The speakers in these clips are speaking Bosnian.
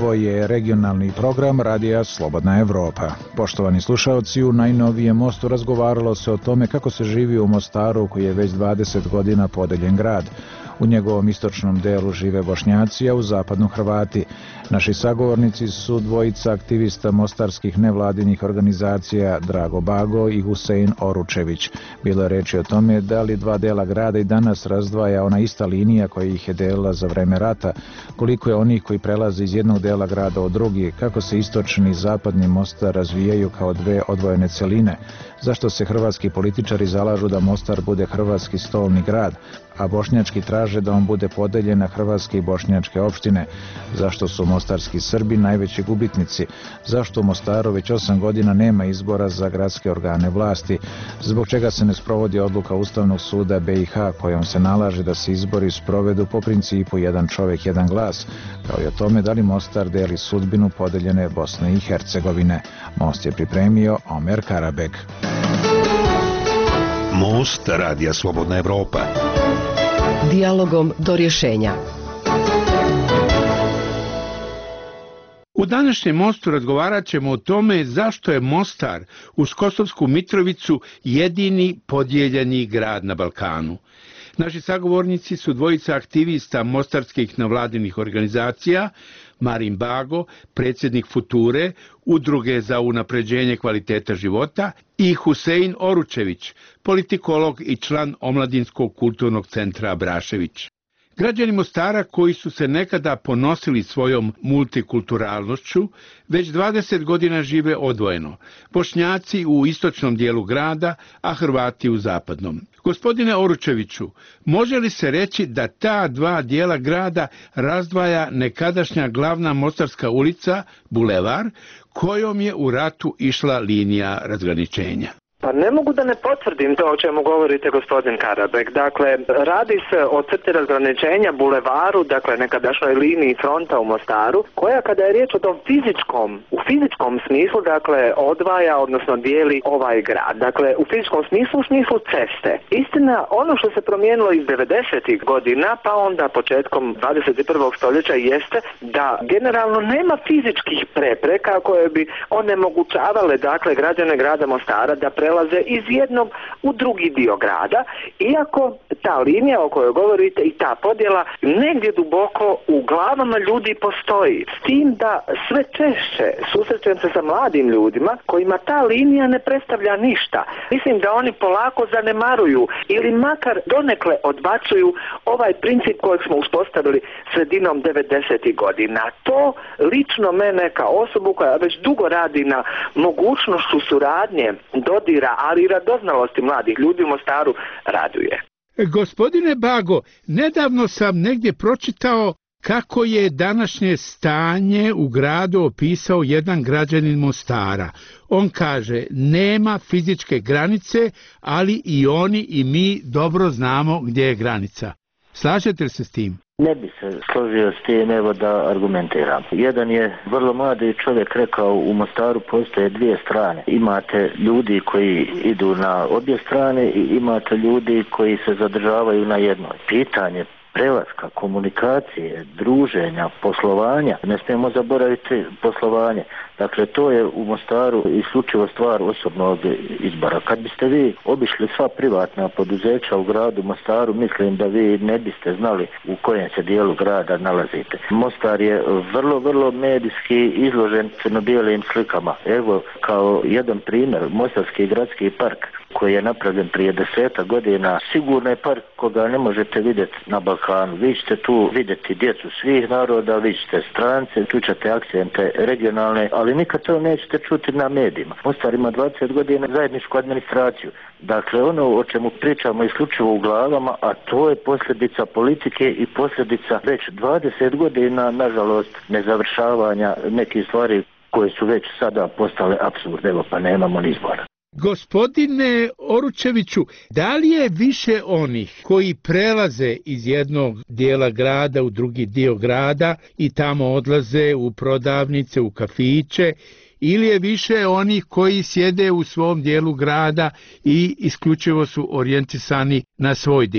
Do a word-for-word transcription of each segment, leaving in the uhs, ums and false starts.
Ovo je regionalni program Radija Slobodna Evropa. Poštovani slušaoci, u najnovijem Mostu razgovaralo se o tome kako se živi u Mostaru, koji je već dvadeset godina podeljen grad. U njegovom istočnom delu žive Bošnjaci, a u zapadnu Hrvati. Naši sagovornici su dvojica aktivista mostarskih nevladinih organizacija Drago Bago i Husein Oručević. Bilo je reči o tome da li dva dela grada i danas razdvaja ona ista linija koja ih je delila za vreme rata, koliko je onih koji prelaze iz jednog dela grada u drugi, kako se istočni i zapadni Mostar razvijaju kao dve odvojene celine, zašto se hrvatski političari zalažu da Mostar bude hrvatski stolni grad, a bošnjački traže da on bude podeljen na hrvatske i bošnjačke opštine, zašto su mostarski Srbi najveći gubitnici, zašto u Mostaru već osam godina nema izbora za gradske organe vlasti, zbog čega se ne sprovodi odluka Ustavnog suda B i H kojom se nalaže da se izbori sprovedu po principu jedan čovjek, jedan glas, kao i o tome da li Mostar deli sudbinu podeljene Bosne i Hercegovine. Most je pripremio Omer Karabeg. Most Radija Slobodna Evropa. Dijalogom do rješenja. U današnjem Mostu razgovarat ćemo o tome zašto je Mostar uz Kosovsku Mitrovicu jedini podijeljeni grad na Balkanu. Naši sagovornici su dvojica aktivista mostarskih nevladinih organizacija, Marin Bago, predsjednik Future, Udruge za unapređenje kvaliteta života, i Husein Oručević, politikolog i član Omladinskog kulturnog centra Abrašević. Građani Mostara, koji su se nekada ponosili svojom multikulturalnošću, već dvadeset godina žive odvojeno. Bošnjaci u istočnom dijelu grada, a Hrvati u zapadnom. Gospodine Oručeviću, može li se reći da ta dva dijela grada razdvaja nekadašnja glavna Mostarska ulica, Bulevar, kojom je u ratu išla linija razgraničenja? Pa ne mogu da ne potvrdim to o čemu govorite, gospodin Karabek. Dakle, radi se o crti razgraničenja, bulevaru, dakle nekadašnjoj liniji fronta u Mostaru, koja kada je riječ o tom fizičkom, u fizičkom smislu, dakle, odvaja, odnosno dijeli ovaj grad. Dakle, u fizičkom smislu, u smislu ceste. Istina, ono što se promijenilo iz devedesetih godina, pa onda početkom dvadeset prvog stoljeća, jeste da generalno nema fizičkih prepreka koje bi onemogućavale, dakle, građane grada Mostara da pre prelaze iz jednog u drugi dio grada, iako ta linija o kojoj govorite i ta podjela negdje duboko u glavama ljudi postoji. S tim da sve češće susrećem se sa mladim ljudima kojima ta linija ne predstavlja ništa. Mislim da oni polako zanemaruju ili makar donekle odbacuju ovaj princip kojeg smo uspostavili sredinom devedesetih godina. To lično mene kao osobu koja već dugo radi na mogućnošću suradnje, dodira, ali i radoznalosti mladih ljudi u Mostaru raduje. Gospodine Bago, nedavno sam negdje pročitao kako je današnje stanje u gradu opisao jedan građanin Mostara. On kaže, nema fizičke granice, ali i oni i mi dobro znamo gdje je granica. Slažete li se s tim? Ne bi se složio s tim, evo da argumentiram. Jedan je vrlo mladi čovjek rekao, u Mostaru postoje dvije strane. Imate ljudi koji idu na obje strane i imate ljudi koji se zadržavaju na jednoj. Pitanje prelaska, komunikacije, druženja, poslovanja, ne smijemo zaboraviti poslovanje. Dakle, to je u Mostaru isključivo stvar osobnog izbora. Kad biste vi obišli sva privatna poduzeća u gradu Mostaru, mislim da vi ne biste znali u kojem se dijelu grada nalazite. Mostar je vrlo, vrlo medijski izložen crno-bijelim slikama. Evo, kao jedan primjer, Mostarski gradski park, koji je napravljen prije deseta godina, sigurno je park koga ne možete vidjeti na Balkanu. Vi ćete tu vidjeti djecu svih naroda, vi ćete strance, tu ćete akcente regionalne, ali nikad to nećete čuti na medijima. Mostar ima dvadeset godina zajedničku administraciju. Dakle, ono o čemu pričamo isključivo u glavama, a to je posljedica politike i posljedica već dvadeset godina, nažalost, nezavršavanja nekih stvari koje su već sada postale apsurd, evo pa nemamo ni izbora. Gospodine Oručeviću, da li je više onih koji prelaze iz jednog dijela grada u drugi dio grada i tamo odlaze u prodavnice, u kafiće, ili je više onih koji sjede u svom dijelu grada i isključivo su orijentisani na svoj dio?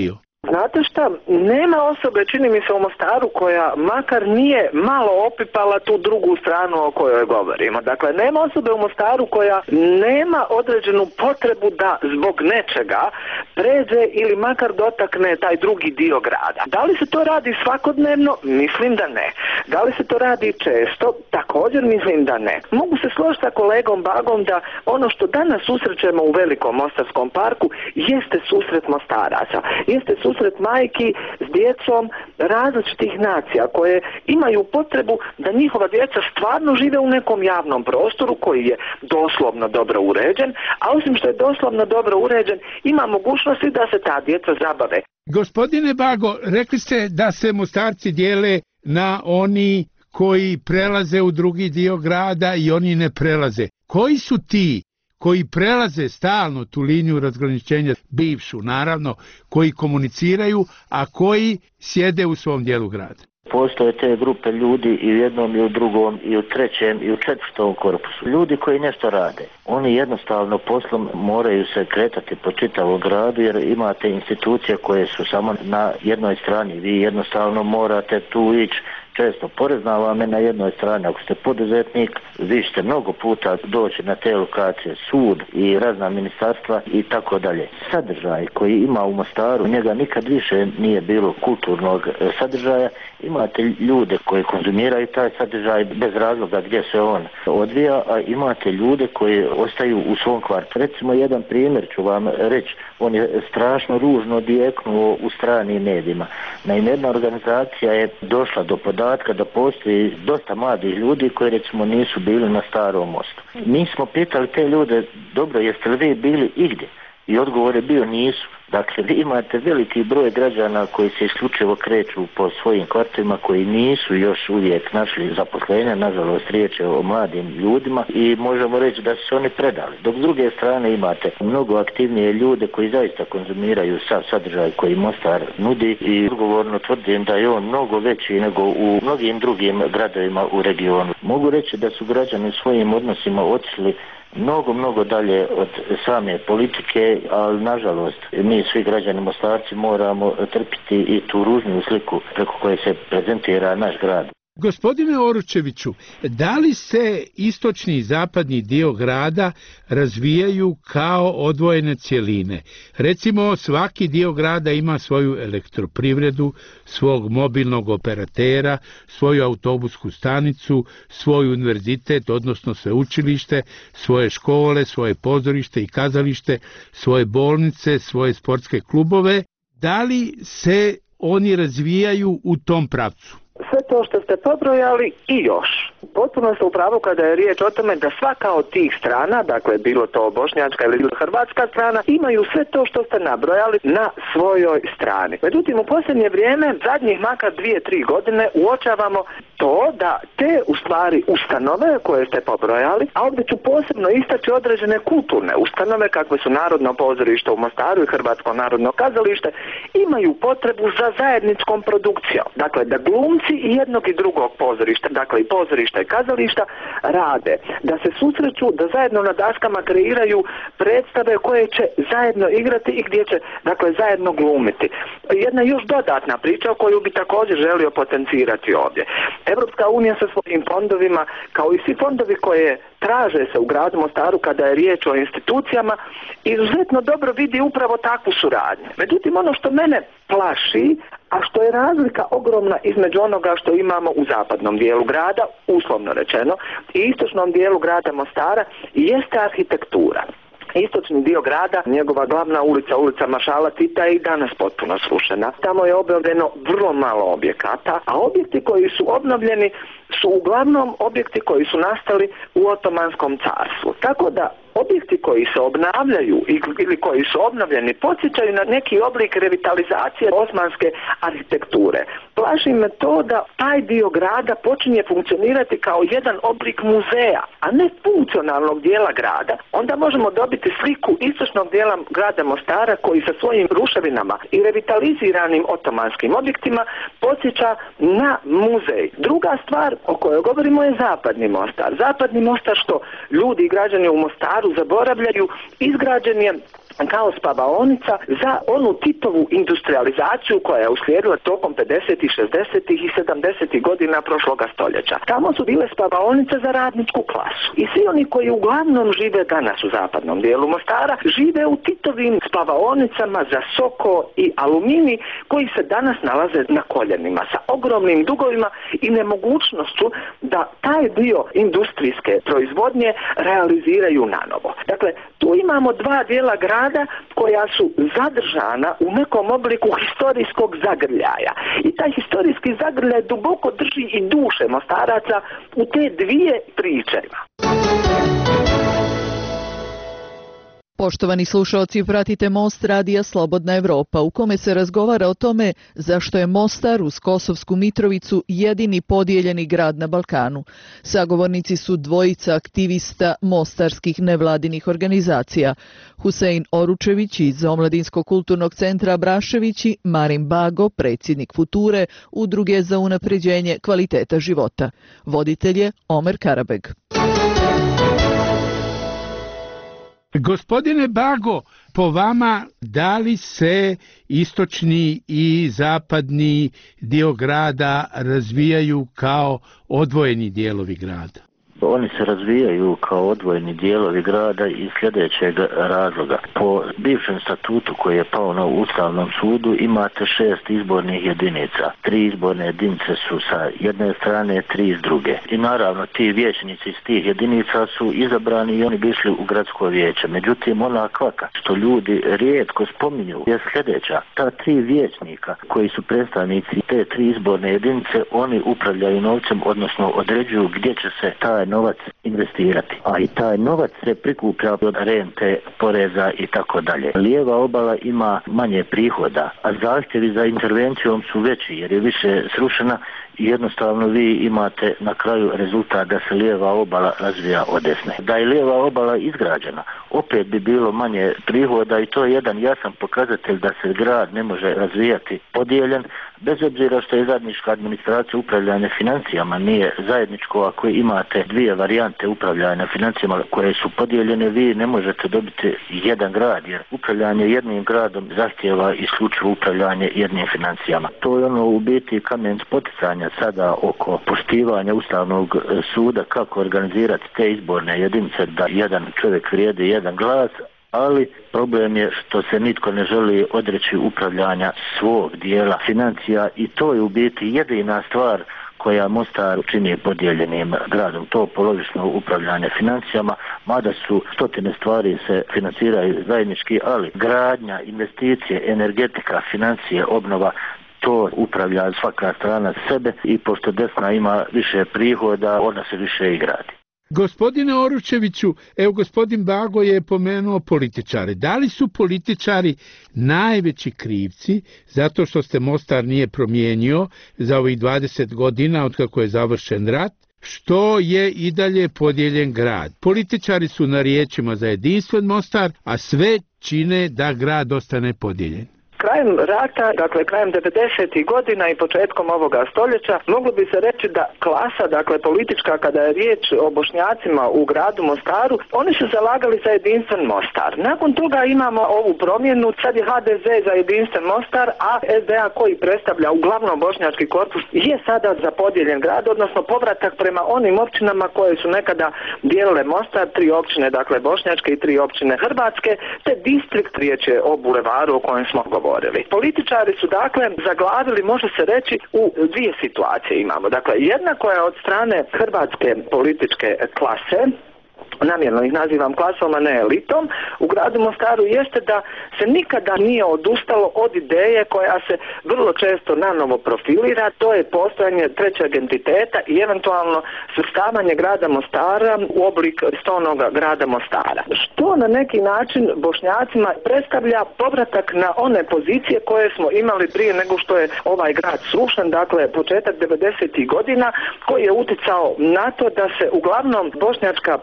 Znate šta, nema osobe, čini mi se u Mostaru, koja makar nije malo opipala tu drugu stranu o kojoj govorimo. Dakle, nema osobe u Mostaru koja nema određenu potrebu da zbog nečega pređe ili makar dotakne taj drugi dio grada. Da li se to radi svakodnevno? Mislim da ne. Da li se to radi često? Također mislim da ne. Mogu se složiti sa kolegom Bagom da ono što danas susrećemo u velikom Mostarskom parku jeste susret Mostaraca. Jeste susret majki s djecom različitih nacija koje imaju potrebu da njihova djeca stvarno žive u nekom javnom prostoru koji je doslovno dobro uređen, a osim što je doslovno dobro uređen, ima mogućnosti da se ta djeca zabave. Gospodine Bago, rekli ste da se Mostarci dijele na oni koji prelaze u drugi dio grada i oni ne prelaze. Koji su ti koji prelaze stalno tu liniju razgraničenja, bivšu naravno, koji komuniciraju, a koji sjede u svom dijelu grada? Postoje te grupe ljudi i u jednom i u drugom i u trećem i u četvrtom korpusu. Ljudi koji nešto rade. Oni jednostavno poslom moraju se kretati po čitavom gradu jer imate institucije koje su samo na jednoj strani. Vi jednostavno morate tu ići. Često porezna vam je na jednoj strani. Ako ste poduzetnik, vi ćete mnogo puta doći na te lokacije, sud i razna ministarstva i tako dalje. Sadržaj koji ima u Mostaru, njega nikad više nije bilo kulturnog sadržaja. Imate ljude koji konzumiraju taj sadržaj bez razloga gdje se on odvija, a imate ljude koji ostaju u svom kvartu. Recimo jedan primjer ću vam reći, on je strašno ružno odjeknuo u stranim medijima. Naime, jedna organizacija je došla do podatka da postoji dosta mladih ljudi koji recimo nisu bili na Starom mostu. Mi smo pitali te ljude, dobro, jeste li vi bili igdje? I odgovor je bio nisu. Dakle, vi imate veliki broj građana koji se isključivo kreću po svojim kvartovima, koji nisu još uvijek našli zaposlenja, nažalost riječ je o mladim ljudima i možemo reći da su se oni predali. Dok s druge strane imate mnogo aktivnije ljude koji zaista konzumiraju sav sadržaj koji Mostar nudi i odgovorno tvrdim da je on mnogo veći nego u mnogim drugim gradovima u regionu. Mogu reći da su građani svojim odnosima otišli mnogo, mnogo dalje od same politike, ali nažalost mi svi građani Mostarci moramo trpiti i tu ružnu sliku preko koje se prezentira naš grad. Gospodine Oručeviću, da li se istočni i zapadni dio grada razvijaju kao odvojene cjeline? Recimo, svaki dio grada ima svoju elektroprivredu, svog mobilnog operatera, svoju autobusku stanicu, svoj univerzitet, odnosno sveučilište, svoje škole, svoje pozorište i kazalište, svoje bolnice, svoje sportske klubove. Da li se oni razvijaju u tom pravcu? Sve to što ste pobrojali i još. Potpuno ste u pravu kada je riječ o tome da svaka od tih strana, dakle bilo to bošnjačka ili hrvatska strana, imaju sve to što ste nabrojali na svojoj strani. Međutim, u posljednje vrijeme, zadnjih makar dvije, tri godine, uočavamo to da te u stvari ustanove koje ste pobrojali, a ovdje ću posebno istaći određene kulturne ustanove kakve su Narodno pozorište u Mostaru i Hrvatsko narodno kazalište, imaju potrebu za zajedničkom produkcijom. Dakle, da glumci i jednog i drugog pozorišta, dakle i pozorišta i kazališta, rade, da se susreću, da zajedno na daskama kreiraju predstave koje će zajedno igrati i gdje će, dakle, zajedno glumiti. Jedna još dodatna priča koju bi također želio potencirati ovdje. Europska unija sa svojim fondovima, kao i svi fondovi koje traže se u gradu Mostaru kada je riječ o institucijama, izuzetno dobro vidi upravo takvu suradnju. Međutim, ono što mene plaši, a što je razlika ogromna između onoga što imamo u zapadnom dijelu grada, uslovno rečeno, i istočnom dijelu grada Mostara, jeste arhitektura. Istočni dio grada, njegova glavna ulica, ulica Maršala Tita, je i danas potpuno srušena. Tamo je obnovljeno vrlo malo objekata, a objekti koji su obnovljeni su uglavnom objekti koji su nastali u Otomanskom carstvu. Tako da objekti koji se obnavljaju ili koji su obnovljeni podsjećaju na neki oblik revitalizacije osmanske arhitekture. Plaši me to da taj dio grada počinje funkcionirati kao jedan oblik muzeja, a ne funkcionalnog dijela grada. Onda možemo dobiti sliku istočnog dijela grada Mostara koji sa svojim ruševinama i revitaliziranim otomanskim objektima podsjeća na muzej. Druga stvar o kojoj govorimo je zapadni Mostar. Zapadni Mostar, što ljudi i građani u Mostaru zaboravljaju, izgrađen je kao spavaonica za onu Titovu industrializaciju koja je uslijedila tokom pedesetih, šezdesetih i sedamdesetih godina prošloga stoljeća. Tamo su bile spavaonice za radničku klasu. I svi oni koji uglavnom žive danas u zapadnom dijelu Mostara žive u Titovim spavaonicama za soko i aluminij koji se danas nalaze na koljenima sa ogromnim dugovima i nemogućnošću da taj dio industrijske proizvodnje realiziraju nanovo. Dakle, tu imamo dva dijela grada koja su zadržana u nekom obliku historijskog zagrljaja. I taj historijski zagrljaj duboko drži i duše Mostaraca u te dvije priče. Poštovani slušalci, pratite Most radija Slobodna Evropa, u kome se razgovara o tome zašto je Mostar uz Kosovsku Mitrovicu jedini podijeljeni grad na Balkanu. Sagovornici su dvojica aktivista mostarskih nevladinih organizacija, Husein Oručević iz Omladinskog kulturnog centra Abrašević i Marin Bago, predsjednik Future, Udruge za unapređenje kvaliteta života. Voditelj je Omer Karabeg. Gospodine Bago, po vama, da li se istočni i zapadni dio grada razvijaju kao odvojeni dijelovi grada? Oni se razvijaju kao odvojeni dijelovi grada iz sljedećeg razloga. Po bivšem statutu koji je pao na Ustavnom sudu imate šest izbornih jedinica. Tri izborne jedinice su sa jedne strane, tri s druge. I naravno ti vijećnici iz tih jedinica su izabrani i oni bi išli u gradsko vijeće. Međutim, ona kvaka što ljudi rijetko spominju je sljedeća. Ta tri vijećnika koji su predstavnici te tri izborne jedinice, oni upravljaju novcem, odnosno određuju gdje će se taj novac investirati. A i taj novac se prikuplja od rente, poreza i tako dalje. Lijeva obala ima manje prihoda, a zahtjevi za intervencijom su veći jer je više srušena i jednostavno vi imate na kraju rezultat da se lijeva obala razvija od desne. Da je lijeva obala izgrađena, opet bi bilo manje prihoda i to je jedan jasan pokazatelj da se grad ne može razvijati podijeljen, bez obzira što je zajednička administracija upravljanja financijama nije zajedničko. Ako imate dvije varijante upravljanja financijama koje su podijeljene, vi ne možete dobiti jedan grad, jer upravljanje jednim gradom zahtijeva isključivo upravljanje jednim financijama. To je ono u biti kamen spoticanja sada oko poštivanja Ustavnog suda kako organizirati te izborne jedinice da jedan čovjek vrijedi jedan glas, ali problem je što se nitko ne želi odreći upravljanja svog dijela financija i to je u biti jedina stvar koja Mostar čini podijeljenim gradom, to polovično upravljanje financijama, mada su stotine stvari se financiraju zajednički, ali gradnja, investicije, energetika, financije, obnova, to upravlja svaka strana sebe i pošto desna ima više prihoda, ona se više i gradi. Gospodine Oručeviću, evo gospodin Bago je pomenuo političare. Da li su političari najveći krivci zato što se Mostar nije promijenio za ovih dvadeset godina od kako je završen rat, što je i dalje podijeljen grad? Političari su na riječima za jedinstven Mostar, a sve čine da grad ostane podijeljen. Krajem rata, dakle krajem devedesetih godina i početkom ovoga stoljeća, moglo bi se reći da klasa, dakle politička, kada je riječ o Bošnjacima u gradu Mostaru, oni su zalagali za jedinstven Mostar. Nakon toga imamo ovu promjenu, sad je H D Z za jedinstven Mostar, a S D A koji predstavlja uglavnom bošnjački korpus je sada za podijeljen grad, odnosno povratak prema onim općinama koje su nekada dijelile Mostar, tri općine, dakle bošnjačke i tri općine hrvatske, te distrikt, riječ je o bulevaru o kojem smo govorili. Političari su dakle zaglavili, može se reći, u dvije situacije imamo. Dakle, jedna koja je od strane hrvatske političke klase, namjerno ih nazivam klasom, a ne elitom, u gradu Mostaru jeste da se nikada nije odustalo od ideje koja se vrlo često nanovo profilira, to je postojanje trećeg entiteta i eventualno svrstavanje grada Mostara u oblik stonoga grada Mostara. Što na neki način Bošnjacima predstavlja povratak na one pozicije koje smo imali prije nego što je ovaj grad srušen, dakle početak devedesetih godina, koji je uticao na to da se uglavnom bošnjačka politička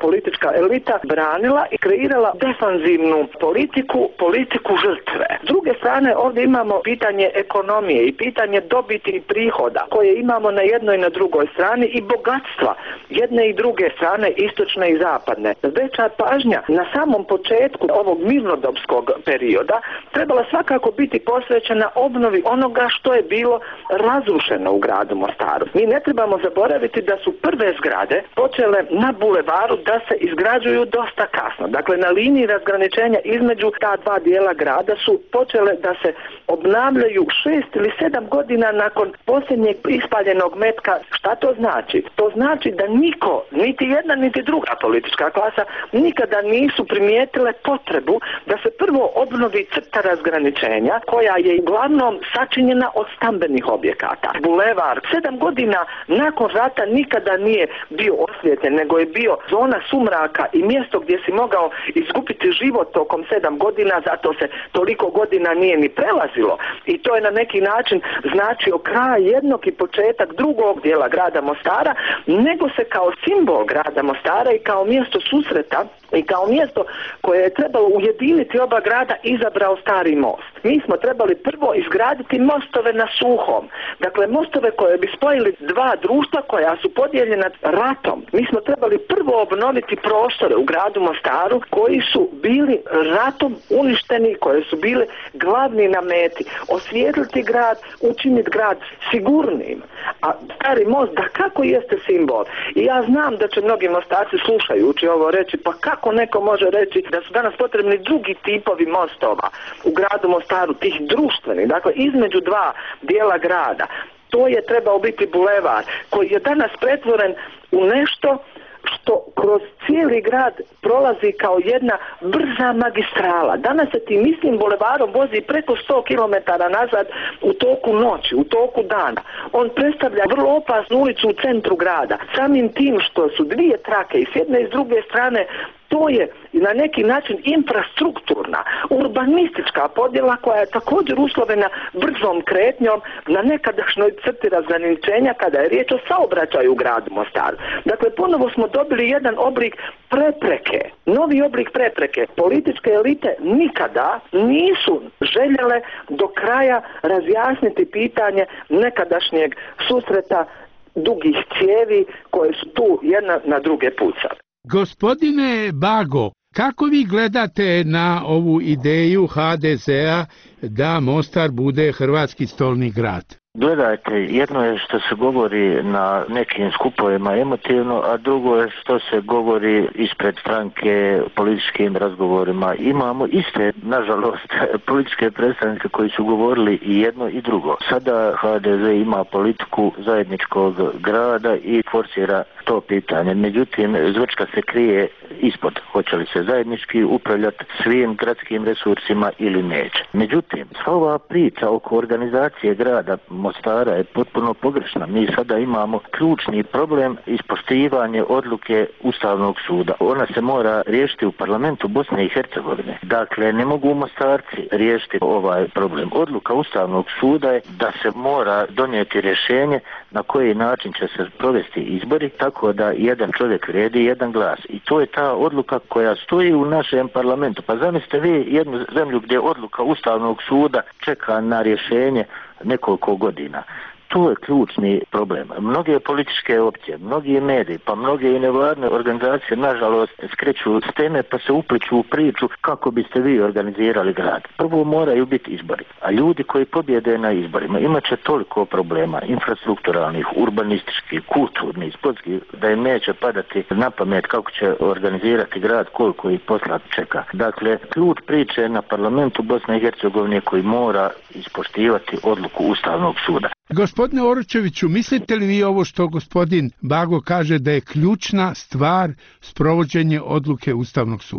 politička elita branila i kreirala defanzivnu politiku, politiku žrtve. S druge strane, ovdje imamo pitanje ekonomije i pitanje dobiti i prihoda koje imamo na jednoj i na drugoj strani i bogatstva jedne i druge strane, istočne i zapadne. Veća pažnja na samom početku ovog mirnodopskog perioda trebala svakako biti posvećena obnovi onoga što je bilo razrušeno u gradu Mostaru. Mi ne trebamo zaboraviti da su prve zgrade počele na bulevaru da se izgrađuju dosta kasno. Dakle, na liniji razgraničenja između ta dva dijela grada su počele da se obnavljaju šest ili sedam godina nakon posljednjeg ispaljenog metka. Šta to znači? To znači da niko, niti jedna niti druga politička klasa nikada nisu primijetile potrebu da se prvo obnovi crta razgraničenja koja je uglavnom sačinjena od stambenih objekata. Bulevar sedam godina nakon rata nikada nije bio osvijetljen, nego je bio zona sumraka i mjesto gdje si mogao izgubiti život tokom sedam godina, zato se toliko godina nije ni prelazilo i to je na neki način značio kraj jednog i početak drugog dijela grada Mostara, nego se kao simbol grada Mostara i kao mjesto susreta i kao mjesto koje je trebalo ujediniti oba grada izabrao Stari most. Mi smo trebali prvo izgraditi mostove na Suhom, dakle mostove koje bi spojili dva društva koja su podijeljena ratom. Mi smo trebali prvo obnoviti prostore u gradu Mostaru koji su bili ratom uništeni, koje su bili glavni na meti. Osvijetliti grad, učiniti grad sigurnim. A Stari most da kako jeste simbol. I ja znam da će mnogi Mostarci slušajući ovo reći, pa kako neko može reći da su danas potrebni drugi tipovi mostova u gradu Mostaru, tih društvenih, dakle između dva dijela grada. To je trebao biti bulevar koji je danas pretvoren u nešto što kroz cijeli grad prolazi kao jedna brza magistrala. Danas se tim istim bulevarom vozi preko sto kilometara nazad u toku noći, u toku dana. On predstavlja vrlo opasnu ulicu u centru grada. Samim tim što su dvije trake i s jedne i s druge strane, to je na neki način infrastrukturna, urbanistička podjela koja je također uslovena brzom kretnjom na nekadašnjoj crti razgraničenja kada je riječ o saobraćaju u gradu Mostaru. Dakle, ponovo smo dobili jedan oblik prepreke, novi oblik prepreke. Političke elite nikada nisu željele do kraja razjasniti pitanje nekadašnjeg susreta dugih cijevi koje su tu jedna na druge pucale. Gospodine Bago, kako vi gledate na ovu ideju ha de zea da Mostar bude hrvatski stolni grad? Gledajte, jedno je što se govori na nekim skupovima emotivno, a drugo je što se govori ispred stranke političkim razgovorima. Imamo iste, nažalost, političke predstavnike koji su govorili i jedno i drugo. Sada ha de ze ima politiku zajedničkog grada i forsira to pitanje. Međutim, zvrčka se krije ispod. Hoće li se zajednički upravljati svim gradskim resursima ili neće. Međutim, ova priča oko organizacije grada Mostara je potpuno pogrešna. Mi sada imamo ključni problem ispoštivanje odluke Ustavnog suda. Ona se mora riješiti u parlamentu Bosne i Hercegovine. Dakle, ne mogu Mostarci riješiti ovaj problem. Odluka Ustavnog suda je da se mora donijeti rješenje na koji način će se provesti izbori, tako da jedan čovjek vrijedi jedan glas. I to je ta odluka koja stoji u našem parlamentu. Pa zamislite vi jednu zemlju gdje odluka Ustavnog suda čeka na rješenje nekoliko godina. To je ključni problem. Mnoge političke opcije, mnogi mediji, pa mnoge i nevladne organizacije, nažalost, skreću s teme pa se upliču u priču kako biste vi organizirali grad. Prvo moraju biti izbori, a ljudi koji pobjede na izborima imat će toliko problema, infrastrukturalnih, urbanističkih, kulturnih, sportskih, da im neće padati na pamet kako će organizirati grad, koliko ih posla čeka. Dakle, ključ priče je na parlamentu Bosne i Hercegovine koji mora ispoštivati odluku Ustavnog suda. Gospodine Oročeviću, mislite li vi ovo što gospodin Bago kaže da je ključna stvar sprovođenje odluke Ustavnog suda?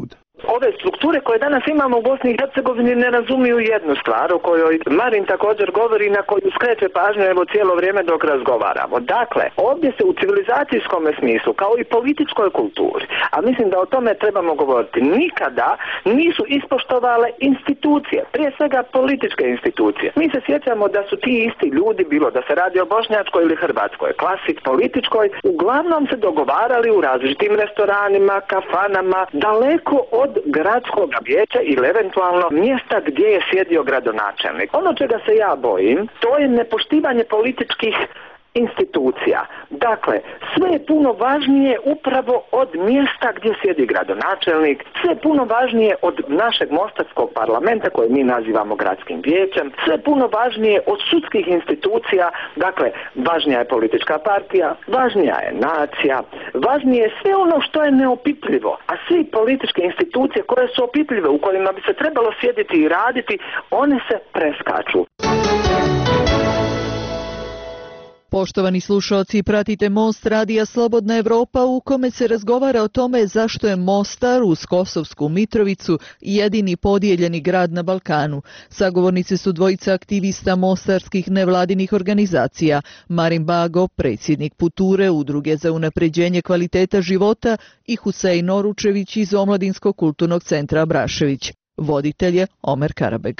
ove strukture koje danas imamo u Bosni i Hercegovini ne razumiju jednu stvar o kojoj Marin također govori, na koju skreće pažnju evo cijelo vrijeme dok razgovaramo. Dakle, ovdje se u civilizacijskom smislu, kao i političkoj kulturi, a mislim da o tome trebamo govoriti, nikada nisu ispoštovale institucije, prije svega političke institucije. Mi se sjećamo da su ti isti ljudi, bilo da se radi o bošnjačkoj ili hrvatskoj klasi političkoj, uglavnom se dogovarali u različitim restoranima, kafanama, daleko od gradskog vijeća ili eventualno mjesta gdje je sjedio gradonačelnik. Ono čega se ja bojim, to je nepoštivanje političkih institucija. Dakle, sve je puno važnije upravo od mjesta gdje sjedi gradonačelnik, sve je puno važnije od našeg mostarskog parlamenta koje mi nazivamo gradskim vijećem, sve je puno važnije od sudskih institucija, dakle, važnija je politička partija, važnija je nacija, važnije je sve ono što je neopipljivo, a sve političke institucije koje su opipljive, u kojima bi se trebalo sjediti i raditi, one se preskaču. Poštovani slušalci, pratite Most radija Slobodna Evropa u kome se razgovara o tome zašto je Mostar uz Kosovsku Mitrovicu jedini podijeljeni grad na Balkanu. Sagovornici su dvojica aktivista mostarskih nevladinih organizacija, Marin Bago, predsjednik Puture, Udruge za unapređenje kvaliteta života, i Husein Oručević iz Omladinskog kulturnog centra Abrašević. Voditelj je Omer Karabeg.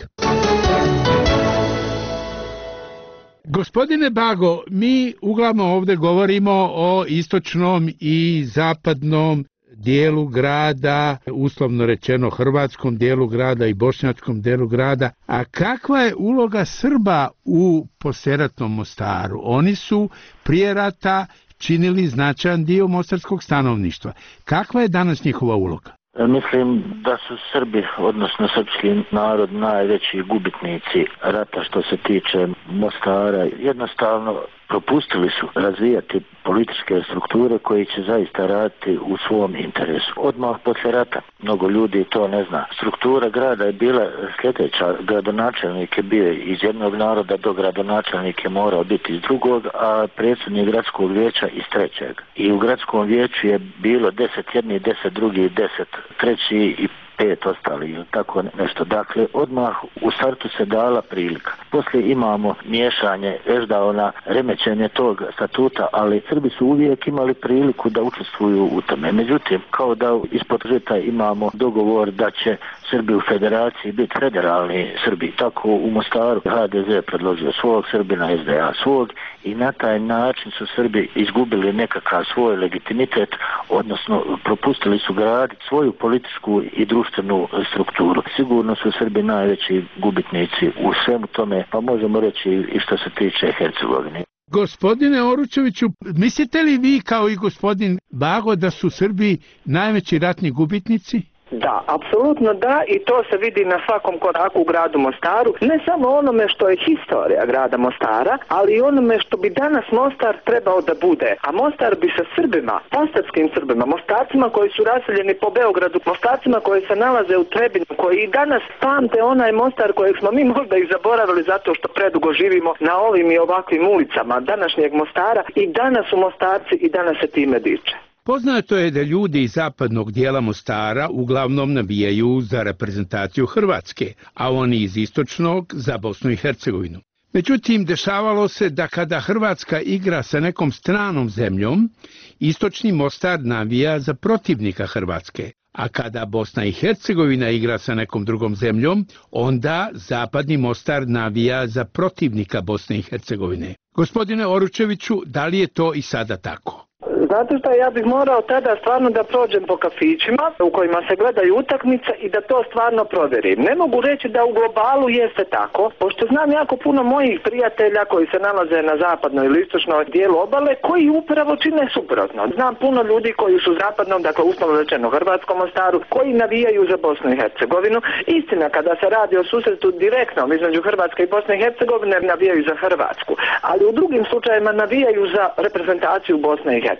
Gospodine Bago, mi uglavnom ovdje govorimo o istočnom i zapadnom dijelu grada, uslovno rečeno hrvatskom dijelu grada i bošnjačkom dijelu grada. A kakva je uloga Srba u poslijeratnom Mostaru? Oni su prije rata činili značajan dio mostarskog stanovništva. Kakva je danas njihova uloga? Mislim da su Srbi, odnosno srpski narod, najveći gubitnici rata što se tiče Mostara. Jednostavno propustili su razvijati političke strukture koji će zaista raditi u svom interesu. Odmah poslije rata, mnogo ljudi to ne zna. Struktura grada je bila sljedeća. Gradonačelnik je bio iz jednog naroda, do gradonačelnik je morao biti iz drugog, a predsjednik gradskog vijeća iz trećeg. I u gradskom vijeću je bilo deset jedni, deset drugi, deset treći i pet ostali, tako nešto. Dakle, odmah u startu se dala prilika. Poslije imamo miješanje, vežda ona remećenje tog statuta, ali Srbi su uvijek imali priliku da učestvuju u tome. Međutim, kao da ispod žita imamo dogovor da će Srbi u federaciji biti federalni Srbi. Tako u Mostaru ha de ze predložio svog Srbina, es de a svog, i na taj način su Srbi izgubili nekakav svoj legitimitet, odnosno propustili su graditi svoju političku i društvenu strukturu. Sigurno su Srbi najveći gubitnici u svemu tome, pa možemo reći i što se tiče Hercegovine. Gospodine Oručeviću, mislite li vi kao i gospodin Bago da su Srbi najveći ratni gubitnici? Da, apsolutno da, i to se vidi na svakom koraku u gradu Mostaru, ne samo onome što je historija grada Mostara, ali i onome što bi danas Mostar trebao da bude. A Mostar bi sa Srbima, mostarskim Srbima, Mostarcima koji su raseljeni po Beogradu, Mostarcima koji se nalaze u Trebinju, koji i danas pamte onaj Mostar kojeg smo mi možda i zaboravili zato što predugo živimo na ovim i ovakvim ulicama današnjeg Mostara, i danas su Mostarci i danas se time diče. Poznato je da ljudi iz zapadnog dijela Mostara uglavnom navijaju za reprezentaciju Hrvatske, a oni iz istočnog za Bosnu i Hercegovinu. Međutim, dešavalo se da kada Hrvatska igra sa nekom stranom zemljom, istočni Mostar navija za protivnika Hrvatske, a kada Bosna i Hercegovina igra sa nekom drugom zemljom, onda zapadni Mostar navija za protivnika Bosne i Hercegovine. Gospodine Oručeviću, da li je to i sada tako? Znate što, ja bih morao tada stvarno da prođem po kafićima u kojima se gledaju utakmice i da to stvarno provjerim. Ne mogu reći da u globalu jeste tako, pošto znam jako puno mojih prijatelja koji se nalaze na zapadnoj ili istočnoj dijelu obale, koji upravo čine suprotno. Znam puno ljudi koji su zapadnom, dakle uslovno rečeno hrvatskom Mostaru, koji navijaju za Bosnu i Hercegovinu. Istina, kada se radi o susretu direktnom između Hrvatske i Bosne i Hercegovine, navijaju za Hrvatsku, ali u drugim slučajevima navijaju za reprezentaciju Bosne i Hercegovine.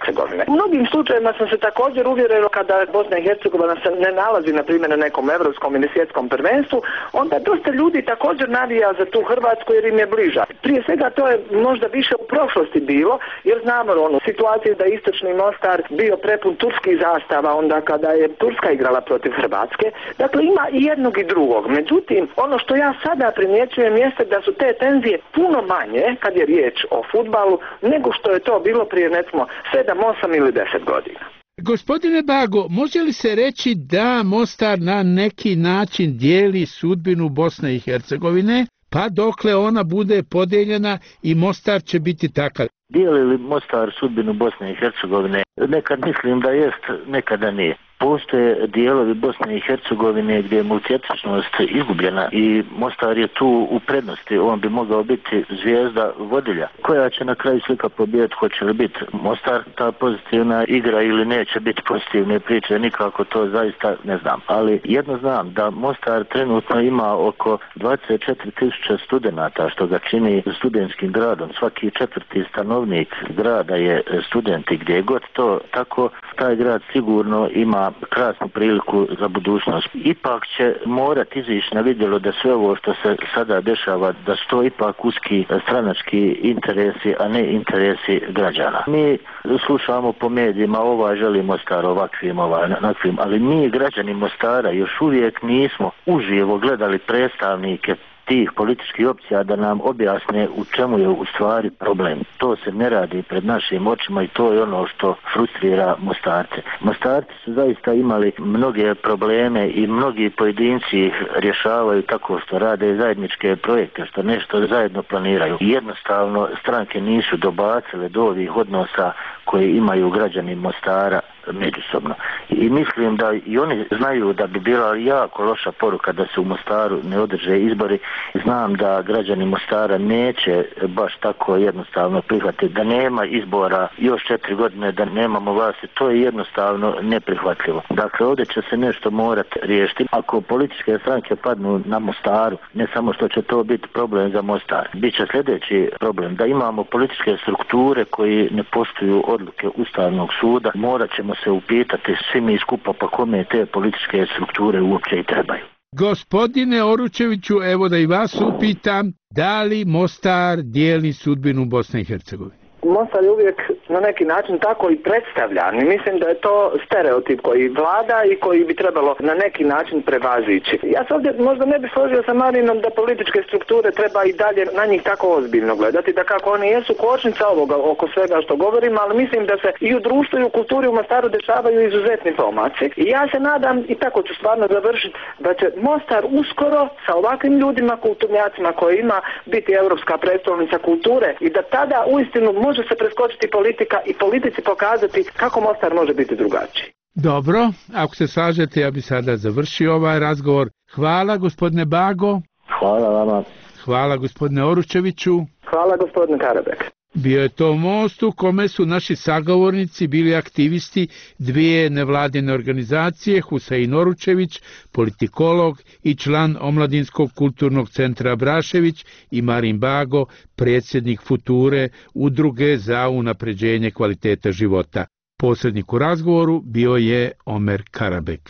Hercegovine. U mnogim slučajevima sam se također uvjerila kada Bosna i Hercegovina se ne nalazi na primjer na nekom evropskom ili svjetskom prvenstvu, onda dosta ljudi također navija za tu Hrvatsku jer im je bliža. Prije svega to je možda više u prošlosti bilo, jer znamo onu situaciju da je istočni Mostar bio prepun turskih zastava onda kada je Turska igrala protiv Hrvatske. Dakle, ima i jednog i drugog. Međutim, ono što ja sada primjećujem jeste da su te tenzije puno manje kad je riječ o fudbalu nego što je to bilo prije recimo sedam, osam ili deset godina. Gospodine Bago, može li se reći da Mostar na neki način dijeli sudbinu Bosne i Hercegovine, pa dokle ona bude podijeljena i Mostar će biti takav? Dijeli li Mostar sudbinu Bosne i Hercegovine? Nekad mislim da jest, nekada nije. Postoje dijelovi Bosne i Hercegovine gdje je multietničnost izgubljena i Mostar je tu u prednosti. On bi mogao biti zvijezda vodilja. Koja će na kraju slika pobijeti? Hoće li biti Mostar ta pozitivna igra ili neće biti pozitivne priče? Nikako to zaista ne znam. Ali jedno znam da Mostar trenutno ima oko dvadeset četiri tisuće studenata, što ga čini studentskim gradom. Svaki četvrti stanovnik grada je student i gdje je god to tako, taj grad sigurno ima krasnu priliku za budućnost. Ipak će morati izići na vidjelo da sve ovo što se sada dešava, da su to ipak uski stranački interesi, a ne interesi građana. Mi slušamo po medijima, ova želi Mostar ovakvim, ovakvim, ali mi građani Mostara još uvijek nismo uživo gledali predstavnike tih političkih opcija da nam objasne u čemu je u stvari problem. To se ne radi pred našim očima i to je ono što frustrira Mostarce. Mostarci su zaista imali mnoge probleme i mnogi pojedinci ih rješavaju tako što rade zajedničke projekte, što nešto zajedno planiraju. Jednostavno stranke nisu dobacile do ovih odnosa koje imaju građani Mostara međusobno. I mislim da i oni znaju da bi bila jako loša poruka da se u Mostaru ne održe izbori. Znam da građani Mostara neće baš tako jednostavno prihvatiti da nema izbora još četiri godine, da nemamo vlasti. To je jednostavno neprihvatljivo. Dakle, ovdje će se nešto morati riješiti. Ako političke stranke padnu na Mostaru, ne samo što će to biti problem za Mostar, bit će sljedeći problem da imamo političke strukture koji ne poštuju odluke Ustavnog suda. Morat ćemo se upitati svi mi skupa pa kome te političke strukture uopće i trebaju. Gospodine Oručeviću, evo da i vas upitam, da li Mostar dijeli sudbinu Bosne i Hercegovine? Mostar je uvijek na neki način tako i predstavljan i mislim da je to stereotip koji vlada i koji bi trebalo na neki način prevazići. Ja se ovdje možda ne bi složio sa Marinom da političke strukture treba i dalje na njih tako ozbiljno gledati, da kako oni jesu kočnica ovoga oko svega što govorimo, ali mislim da se i u društvu i u kulturi u Mostaru dešavaju izuzetni pomaci. I ja se nadam, i tako ću stvarno završiti, da će Mostar uskoro sa ovakvim ljudima, kulturnjacima koje ima, biti europska predstavnica kulture i da tada uistinu može se preskočiti politika i politici pokazati kako Mostar može biti drugačiji. Dobro, ako se slažete, ja bi sada završio ovaj razgovor. Hvala gospodine Bago. Hvala vama. Hvala gospodine Oručeviću. Hvala gospodine Karabek. Bio je to most u kome su naši sagovornici bili aktivisti dvije nevladine organizacije, Husein Oručević, politikolog i član Omladinskog kulturnog centra Abrašević, i Marin Bago, predsjednik Future, udruge za unapređenje kvaliteta života. Posrednik u razgovoru bio je Omer Karabek.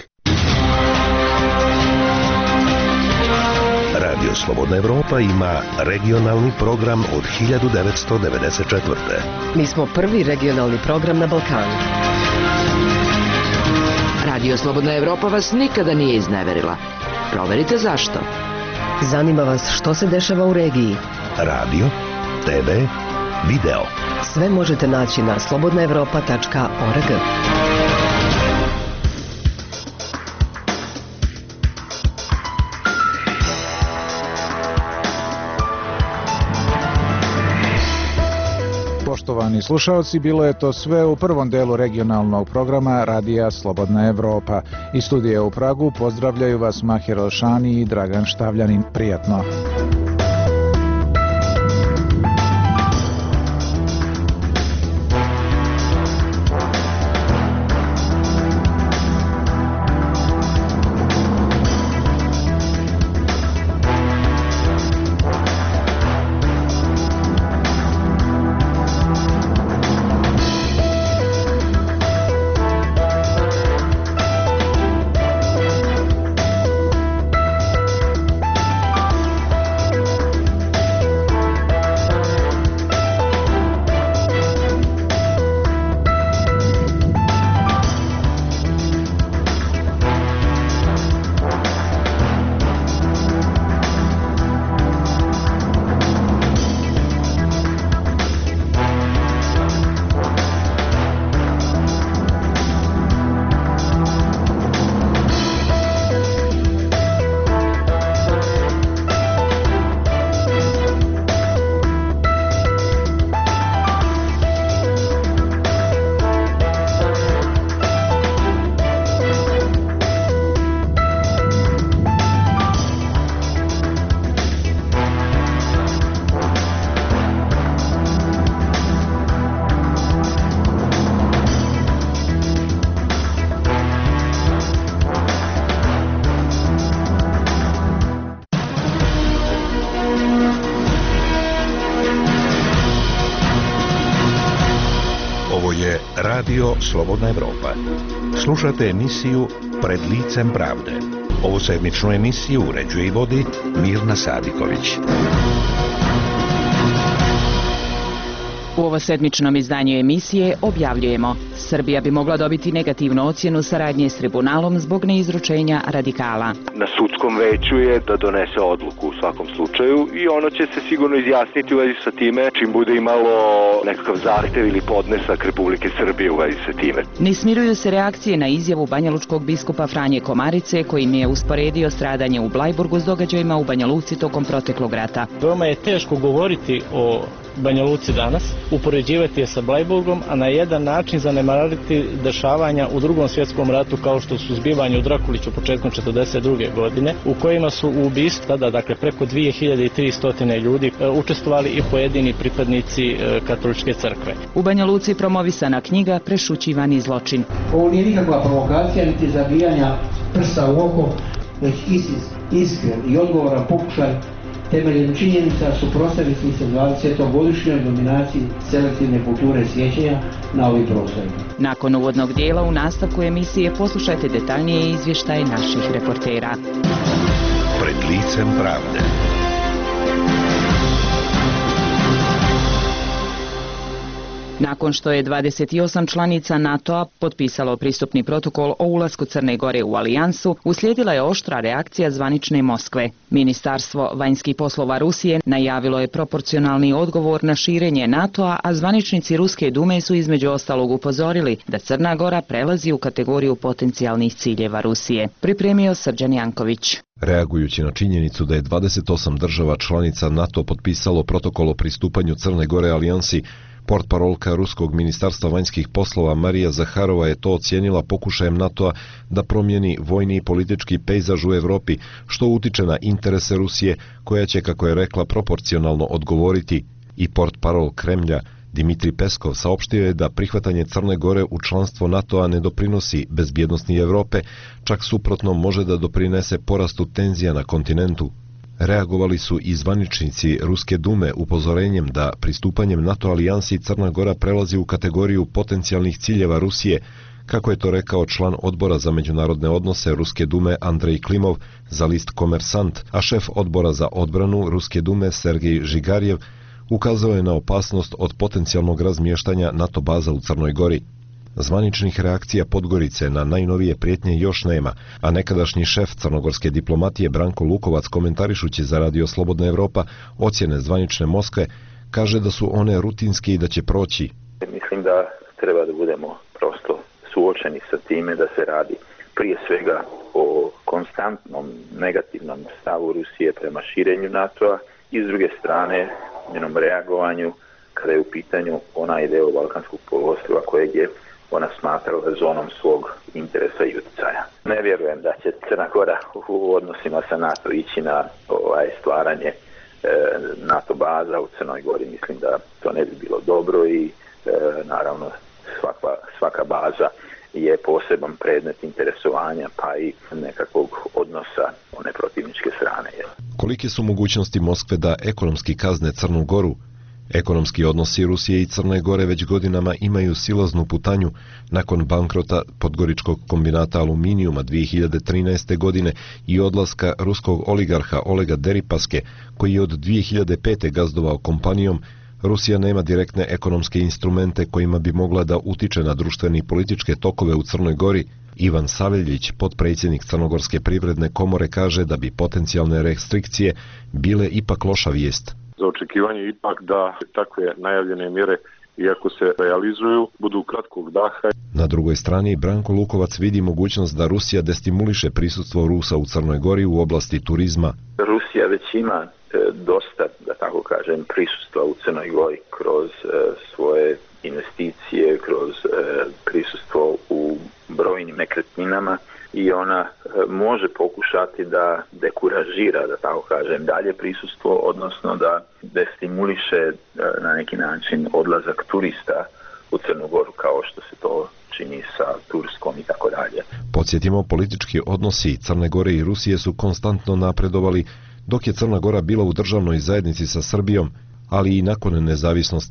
Radio Slobodna Evropa ima regionalni program od hiljadu devetsto devedeset četvrte. Mi smo prvi regionalni program na Balkanu. Radio Slobodna Evropa vas nikada nije izneverila. Proverite zašto. Zanima vas što se dešava u regiji. Radio, te ve, video. Sve možete naći na slobodna evropa tačka org. Poštovani slušalci, bilo je to sve u prvom delu regionalnog programa Radija Slobodna Evropa. Iz studija u Pragu pozdravljaju vas Mahir Elšani i Dragan Štavljanin. Prijatno! Radio Slobodna Evropa. Slušate emisiju Pred licem pravde. Ovu sedmičnu emisiju uređuje i vodi Mirna Sadiković. U ovo sedmičnom izdanju emisije objavljujemo: Srbija bi mogla dobiti negativnu ocjenu saradnje s tribunalom zbog neizručenja radikala. Na sudskom veću je da donese odluku u svakom slučaju i ono će se sigurno izjasniti u vezi sa time čim bude imalo nekakav zahtev ili podnesak Republike Srbije u vezi sa time. Ne smiruju se reakcije na izjavu banjalučkog biskupa Franje Komarice, kojim je usporedio stradanje u Blajburgu s događajima u Banja Luci tokom proteklog rata. Veoma je teško govoriti o Banja Luci danas, upoređivati je sa Blajburgom, a na jedan način zanemariti dešavanja u Drugom svjetskom ratu kao što su zbivanje u Drakuliću početkom četrdeset druge godine, u kojima su u ubistvu tada, dakle preko dvije hiljade tristo ljudi učestvovali i pojedini pripadnici katoličke crkve. U Banja Luci promovisana knjiga Prešućivani zločin. Ovo nije nikakva provokacija niti zabijanja prsa u oko, već iskren i odgovoran pokušaj temeljem činjenica suprotstaviti se dvadesetogodišnjoj dominaciji selektivne kulture sjećanja na ovim prostorima. Nakon uvodnog dijela u nastavku emisije poslušajte detaljnije izvještaje naših reportera. Pred licem pravde. Nakon što je dvadeset osam članica NATO-a potpisalo pristupni protokol o ulasku Crne Gore u alijansu, uslijedila je oštra reakcija zvanične Moskve. Ministarstvo vanjskih poslova Rusije najavilo je proporcionalni odgovor na širenje NATO-a, a zvaničnici Ruske dume su između ostalog upozorili da Crna Gora prelazi u kategoriju potencijalnih ciljeva Rusije. Pripremio Srđan Janković. Reagujući na činjenicu da je dvadeset osam država članica NATO potpisalo protokol o pristupanju Crne Gore alijansi, portparolka Ruskog ministarstva vanjskih poslova Marija Zaharova je to ocijenila pokušajem NATO-a da promijeni vojni i politički pejzaž u Evropi, što utiče na interese Rusije, koja će, kako je rekla, proporcionalno odgovoriti. I portparol Kremlja Dimitrij Peskov saopštio je da prihvatanje Crne Gore u članstvo NATO-a ne doprinosi bezbjednosti Evrope, čak suprotno može da doprinese porastu tenzija na kontinentu. Reagovali su i zvaničnici Ruske dume upozorenjem da pristupanjem NATO alijansi Crna Gora prelazi u kategoriju potencijalnih ciljeva Rusije, kako je to rekao član odbora za međunarodne odnose Ruske dume Andrej Klimov za list Komersant, a šef odbora za odbranu Ruske dume Sergej Žigarjev ukazao je na opasnost od potencijalnog razmještanja NATO baza u Crnoj Gori. Zvaničnih reakcija Podgorice na najnovije prijetnje još nema, a nekadašnji šef crnogorske diplomatije Branko Lukovac, komentarišući za Radio Slobodna Evropa ocjene zvanične Moskve, kaže da su one rutinske i da će proći. Mislim da treba da budemo prosto suočeni sa time da se radi prije svega o konstantnom negativnom stavu Rusije prema širenju NATO-a i s druge strane njenom reagovanju kada je u pitanju onaj deo Balkanskog poluostrva kojeg je ona smatrala zonom svog interesa i utjecaja. Ne vjerujem da će Crna Gora u odnosima sa NATO ići na ovaj, stvaranje e, NATO baza u Crnoj Gori. Mislim da to ne bi bilo dobro i e, naravno svaka, svaka baza je poseban predmet interesovanja pa i nekakvog odnosa one protivničke strane. Kolike su mogućnosti Moskve da ekonomski kazne Crnu Goru? Ekonomski odnosi Rusije i Crne Gore već godinama imaju silaznu putanju nakon bankrota podgoričkog kombinata aluminijuma dvije hiljade trinaeste. godine i odlaska ruskog oligarha Olega Deripaske, koji je od dvije hiljade pete. gazdovao kompanijom. Rusija nema direktne ekonomske instrumente kojima bi mogla da utiče na društvene i političke tokove u Crnoj Gori. Ivan Saveljić, potpredsjednik Crnogorske privredne komore, kaže da bi potencijalne restrikcije bile ipak loša vijest. Za očekivanje ipak da takve najavljene mjere, iako se realizuju, budu kratkog daha. Na drugoj strani, Branko Lukovac vidi mogućnost da Rusija destimuliše prisustvo Rusa u Crnoj Gori u oblasti turizma. Rusija već ima e, dosta, da tako kažem, prisustva u Crnoj Gori kroz e, svoje investicije, kroz e, prisustvo u brojnim nekretninama i ona e, može pokušati da dekuražira, da tako kažem, dalje prisustvo, odnosno da destimuliše e, na neki način odlazak turista u Crnu Goru kao što se to čini sa Turskom i tako dalje. Podsjetimo, politički odnosi Crne Gore i Rusije su konstantno napredovali dok je Crna Gora bila u državnoj zajednici sa Srbijom, ali i nakon nezavisnosti.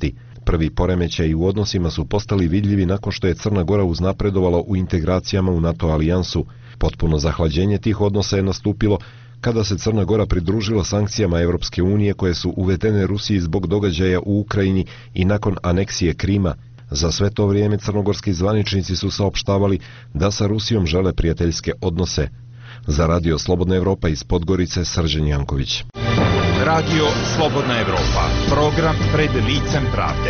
Prvi poremećaji u odnosima su postali vidljivi nakon što je Crna Gora uznapredovala u integracijama u NATO alijansu. Potpuno zahlađenje tih odnosa je nastupilo kada se Crna Gora pridružila sankcijama Evropske unije koje su uvedene Rusiji zbog događaja u Ukrajini i nakon aneksije Krima. Za sve to vrijeme crnogorski zvaničnici su saopštavali da sa Rusijom žele prijateljske odnose. Za Radio Slobodna Evropa iz Podgorice, Srđan Janković. Radio Slobodna Evropa, program pred licem pravde.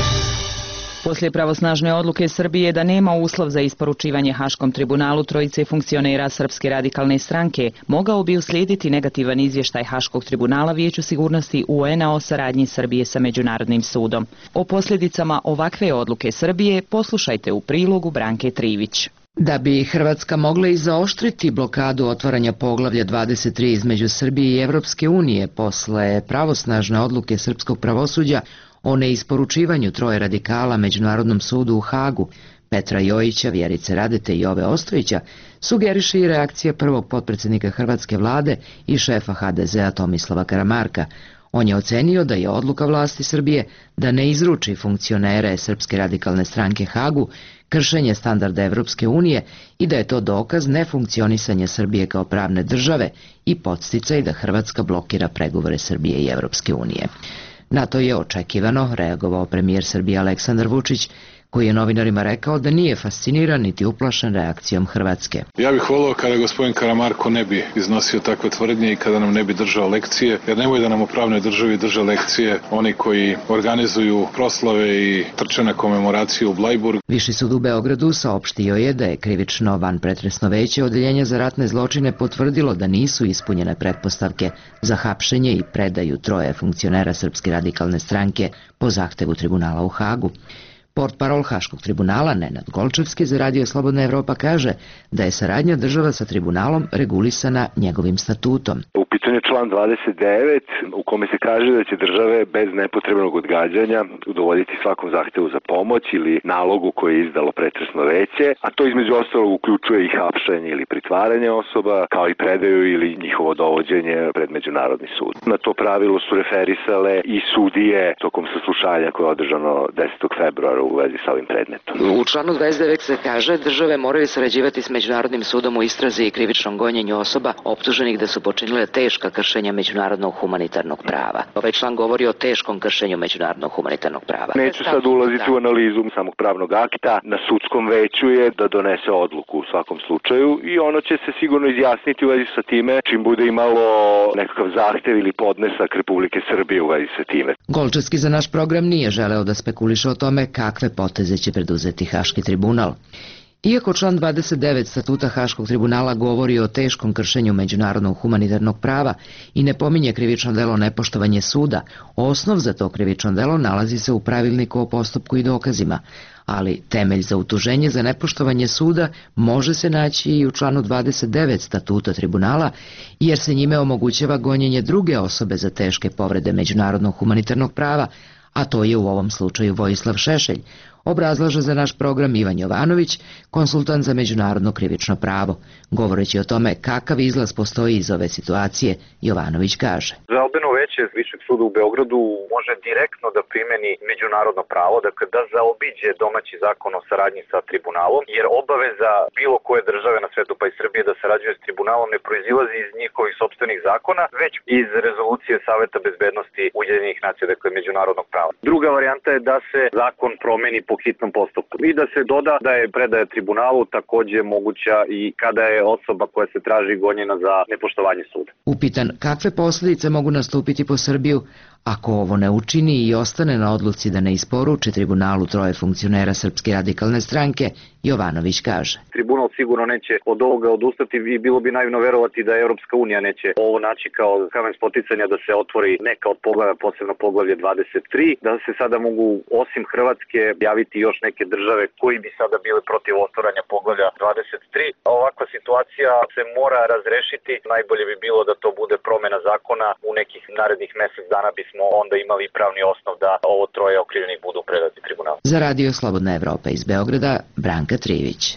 Poslije pravosnažne odluke Srbije da nema uslov za isporučivanje Haškom tribunalu trojice funkcionera Srpske radikalne stranke, mogao bi uslijediti negativan izvještaj Haškog tribunala Vijeću sigurnosti U N A o saradnji Srbije sa Međunarodnim sudom. O posljedicama ovakve odluke Srbije poslušajte u prilogu Branke Trivić. Da bi Hrvatska mogla i zaoštriti blokadu otvaranja poglavlja dvadeset tri između Srbije i Evropske unije posle pravosnažne odluke srpskog pravosuđa o neisporučivanju troje radikala Međunarodnom sudu u Hagu, Petra Jojića, Vjerice Radete i Jove Ostojića, sugeriše i reakcija prvog potpredsjednika Hrvatske vlade i šefa H D Z-a Tomislava Karamarka. On je ocenio da je odluka vlasti Srbije da ne izruči funkcionere Srpske radikalne stranke Hagu kršenje standarda Evropske unije i da je to dokaz nefunkcionisanja Srbije kao pravne države i podsticaj da Hrvatska blokira pregovore Srbije i Evropske unije. Na to je očekivano reagovao premijer Srbije Aleksandar Vučić, koji je novinarima rekao da nije fasciniran niti uplašen reakcijom Hrvatske. Ja bih volio kada gospodin Karamarko ne bi iznosio takve tvrdnje i kada nam ne bi držao lekcije, jer nemoj da nam u pravnoj državi drže lekcije oni koji organizuju proslave i trče na komemoraciju u Blajburg. Viši sud u Beogradu saopštio je da je krivično vanpretresno veće Odeljenja za ratne zločine potvrdilo da nisu ispunjene pretpostavke za hapšenje i predaju troje funkcionera Srpske radikalne stranke po zahtevu tribunala u Hagu. Portparol Haškog tribunala Nenad Golčevski za Radio Slobodna Evropa kaže da je saradnja država sa tribunalom regulisana njegovim statutom. U pitanju je član dvadeset devet u kome se kaže da će države bez nepotrebnog odgađanja udovoljiti svakom zahtevu za pomoć ili nalogu koji je izdalo pretresno veće, a to između ostalog uključuje i hapšenje ili pritvaranje osoba, kao i predaju ili njihovo dovođenje pred Međunarodni sud. Na to pravilo su referisale i sudije tokom saslušanja koje je održano desetog februara u vezi sa ovim predmetom. U članu dvadeset devet se kaže države moraju sarađivati s Međunarodnim sudom u istrazi i krivičnom gonjenju osoba optuženih da su počinile teška kršenja međunarodnog humanitarnog prava. Ovaj član govori o teškom kršenju međunarodnog humanitarnog prava. Neću sad ulaziti u analizu samog pravnog akta. Na sudskom veću je da donese odluku u svakom slučaju i ono će se sigurno izjasniti u vezi sa time čim bude imalo nekakav zahtev ili podnesak Republike Srbije u vezi sa time. Golčevski za naš program nije želeo da spekuliše o tome kakve poteze će preduzeti Haški tribunal. Iako član dvadeset devet statuta Haškog tribunala govori o teškom kršenju međunarodnog humanitarnog prava i ne pominje krivično delo nepoštovanje suda, osnov za to krivično delo nalazi se u pravilniku o postupku i dokazima, ali temelj za utuženje za nepoštovanje suda može se naći i u članu dvadeset devet statuta tribunala, jer se njime omogućava gonjenje druge osobe za teške povrede međunarodnog humanitarnog prava, a to je u ovom slučaju Vojislav Šešelj, obrazlaže za naš program Ivan Jovanović, konsultant za međunarodno krivično pravo. Govoreći o tome kakav izlaz postoji iz ove situacije, Jovanović kaže. Žalbeno veće Višeg suda u Beogradu može direktno da primeni međunarodno pravo, dakle da zaobiđe domaći zakon o saradnji sa tribunalom, jer obaveza bilo koje države na svetu pa i Srbije da sarađuje s tribunalom ne proizilazi iz njihovih sopstvenih zakona, već iz rezolucije Saveta bezbednosti Ujedinjenih nacija, dakle međunarodnog prava. Druga varijanta je da se zakon promeni po hitnom postupku i da se doda da je predaja tribunalu takođe moguća i kada je osoba koja se traži gonjena za nepoštovanje suda. Upitan kakve posljedice mogu nastupiti po Srbiju ako ovo ne učini i ostane na odluci da ne isporuči tribunalu troje funkcionera Srpske radikalne stranke, Jovanović kaže. Tribunal sigurno neće od ovoga odustati i bilo bi naivno verovati da Evropska unija neće ovo naći kao kamen spoticanja da se otvori neka od poglavlja, posebno poglavlje dvadeset tri, da se sada mogu osim Hrvatske javiti još neke države koji bi sada bile protiv otvaranja poglavlja dvadeset tri. Ovakva situacija se mora razrešiti. Najbolje bi bilo da to bude promena zakona. U nekih narednih mesec dana bismo onda imali pravni osnov da ovo troje okrivljenih budu predati tribunalu. Za Radio Slobodna Evropa iz Beograda, Branka Trivić.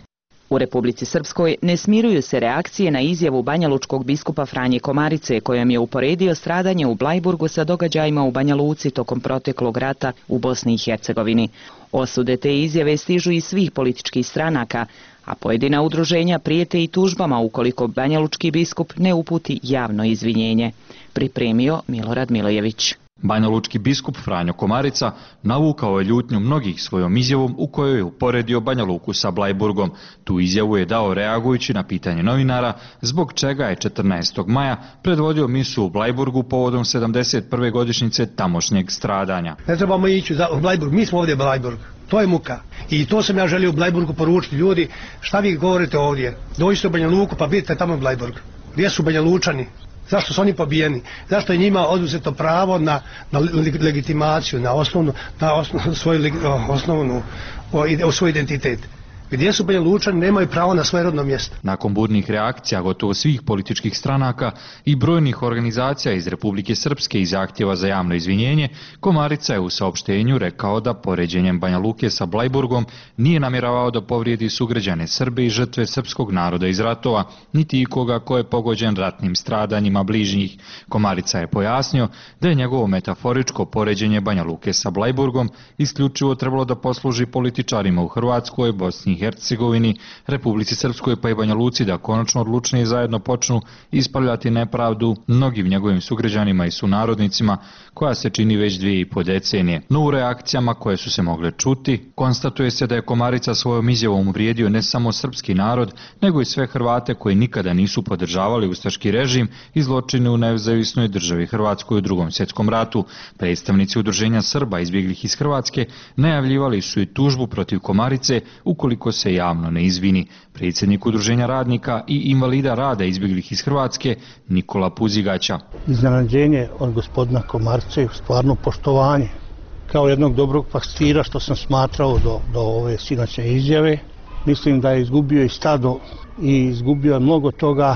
U Republici Srpskoj ne smiruju se reakcije na izjavu banjalučkog biskupa Franje Komarice, kojom je uporedio stradanje u Blajburgu sa događajima u Banja Luci tokom proteklog rata u Bosni i Hercegovini. Osude te izjave stižu iz svih političkih stranaka, a pojedina udruženja prijete i tužbama ukoliko banjalučki biskup ne uputi javno izvinjenje. Pripremio Milorad Milojević. Banjalučki biskup Franjo Komarica navukao je ljutnju mnogih svojom izjavom u kojoj je uporedio Banja Luku sa Blajburgom. Tu izjavu je dao reagujući na pitanje novinara zbog čega je četrnaestog maja predvodio misu u Blajburgu povodom sedamdeset prve godišnjice tamošnjeg stradanja. Ne trebamo ići u Blajburg, mi smo ovdje Blajburg. To je muka. I to sam ja želio u Blajburgu poručiti. Ljudi, šta vi govorite ovdje? Dođite u Banja Luku pa vidite tamo Blajburg. Gdje su Banja Lučani? Zašto su oni pobijeni? Zašto je njima oduzeto pravo na, na legitimaciju, na osnovnu, na osnovnu, svoju, osnovnu, o, svoj identitet? Gdje su Banja Lučani, nemaju pravo na svoje rodno mjesto. Nakon burnih reakcija gotovo svih političkih stranaka i brojnih organizacija iz Republike Srpske i zahtjeva za javno izvinjenje, Komarica je u saopštenju rekao da poređenjem Banja Luke sa Blajburgom nije namjeravao da povrijedi sugrađane Srbe i žrtve srpskog naroda iz ratova, niti ikoga ko je pogođen ratnim stradanjima bližnjih. Komarica je pojasnio da je njegovo metaforičko poređenje Banja Luke sa Blajburgom isključivo trebalo da posluži političarima u Hrvatskoj, Bosni i Hercegovini, Republici Srpskoj pa i Banja Luci da konačno odlučnije zajedno počnu ispravljati nepravdu mnogim njegovim sugrađanima i sunarodnicima koja se čini već dvije i po decenije. No u reakcijama koje su se mogle čuti, konstatuje se da je Komarica svojom izjavom uvrijedio ne samo srpski narod, nego i sve Hrvate koji nikada nisu podržavali ustaški režim i zločine u nezavisnoj državi Hrvatskoj u Drugom svjetskom ratu. Predstavnici udruženja Srba izbjeglih iz Hrvatske najavljivali su i tužbu protiv Komarice ukoliko se javno ne izvini. Predsjednik udruženja radnika i invalida rada izbjeglih iz Hrvatske Nikola Puzigaća. Iznenađenje od gospodina Komarice je stvarno poštovanje. Kao jednog dobrog pastira što sam smatrao do, do ove sinoćne izjave, mislim da je izgubio i stado i izgubio je mnogo toga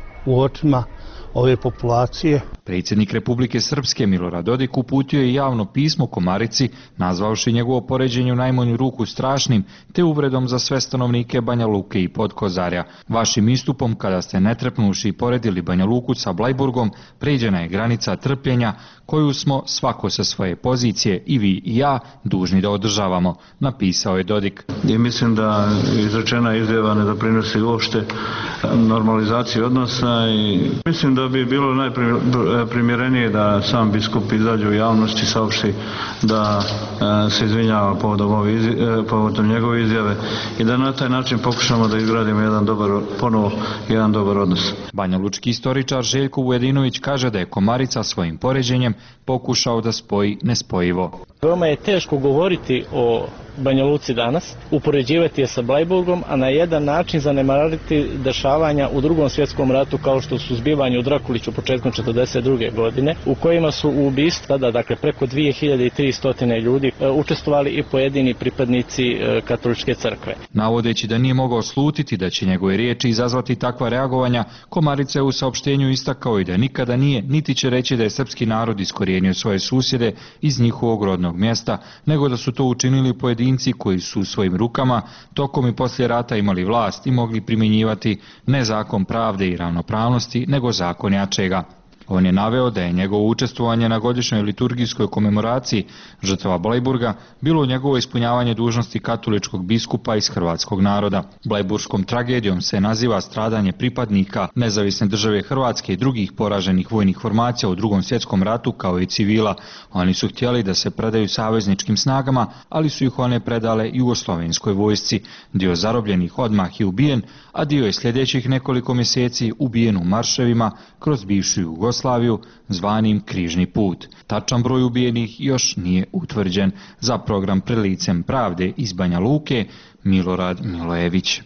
u očima ove populacije. Predsjednik Republike Srpske Milorad Dodik uputio je javno pismo Komarici, nazvavši njegovo poređenje u najmanju ruku strašnim, te uvredom za sve stanovnike Banja Luke i Podkozarja. Vašim istupom, kada ste netrepnuši poredili Banja Luku sa Blajburgom, pređena je granica trpljenja koju smo svako sa svoje pozicije, i vi i ja, dužni da održavamo, napisao je Dodik. I mislim da izrečena izjava ne doprinosi uopšte normalizaciji odnosa i mislim da bi bilo najprimjerenije da sam biskup izađe u javnosti i saopšti da se izvinjava povodom, ove izjave, povodom njegove izjave i da na taj način pokušamo da izgradimo jedan dobar, ponovo jedan dobar odnos. Banjalučki istoričar Željko Vujedinović kaže da je Komarica svojim poređenjem pokušao da spoji nespojivo. Veoma je teško govoriti o Banja Luci danas, upoređivati je sa Blajburgom, a na jedan način zanemariti dešavanja u Drugom svjetskom ratu kao što su zbivanje u Drakuliću početkom četrdeset druge godine, u kojima su u ubistvu tada, dakle preko dvije hiljade tristo ljudi učestvovali i pojedini pripadnici katoličke crkve. Navodeći da nije mogao slutiti da će njegove riječi izazvati takva reagovanja, Komarica je u saopštenju istakao i da nikada nije, niti će reći da je srpski narod iskorijenio svoje susjede iz njihovog rodnog mjesta, nego da su to učinili pojedinci koji su u svojim rukama tokom i poslije rata imali vlast i mogli primjenjivati ne zakon pravde i ravnopravnosti, nego zakon jačega. On je naveo da je njegovo učestvovanje na godišnjoj liturgijskoj komemoraciji žrtava Blajburga bilo njegovo ispunjavanje dužnosti katoličkog biskupa iz hrvatskog naroda. Blajburskom tragedijom se naziva stradanje pripadnika Nezavisne države Hrvatske i drugih poraženih vojnih formacija u Drugom svjetskom ratu kao i civila. Oni su htjeli da se predaju savezničkim snagama, ali su ih one predale jugoslovenskoj vojsci. Dio zarobljenih odmah je ubijen, a dio je sljedećih nekoliko mjeseci ubijen u marševima kroz bivšu Jugoslaviju Slaviju, zvanim Križni put. Tačan broj ubijenih još nije utvrđen. Za program Pred licem pravde iz Banja Luke, Milorad Milojević.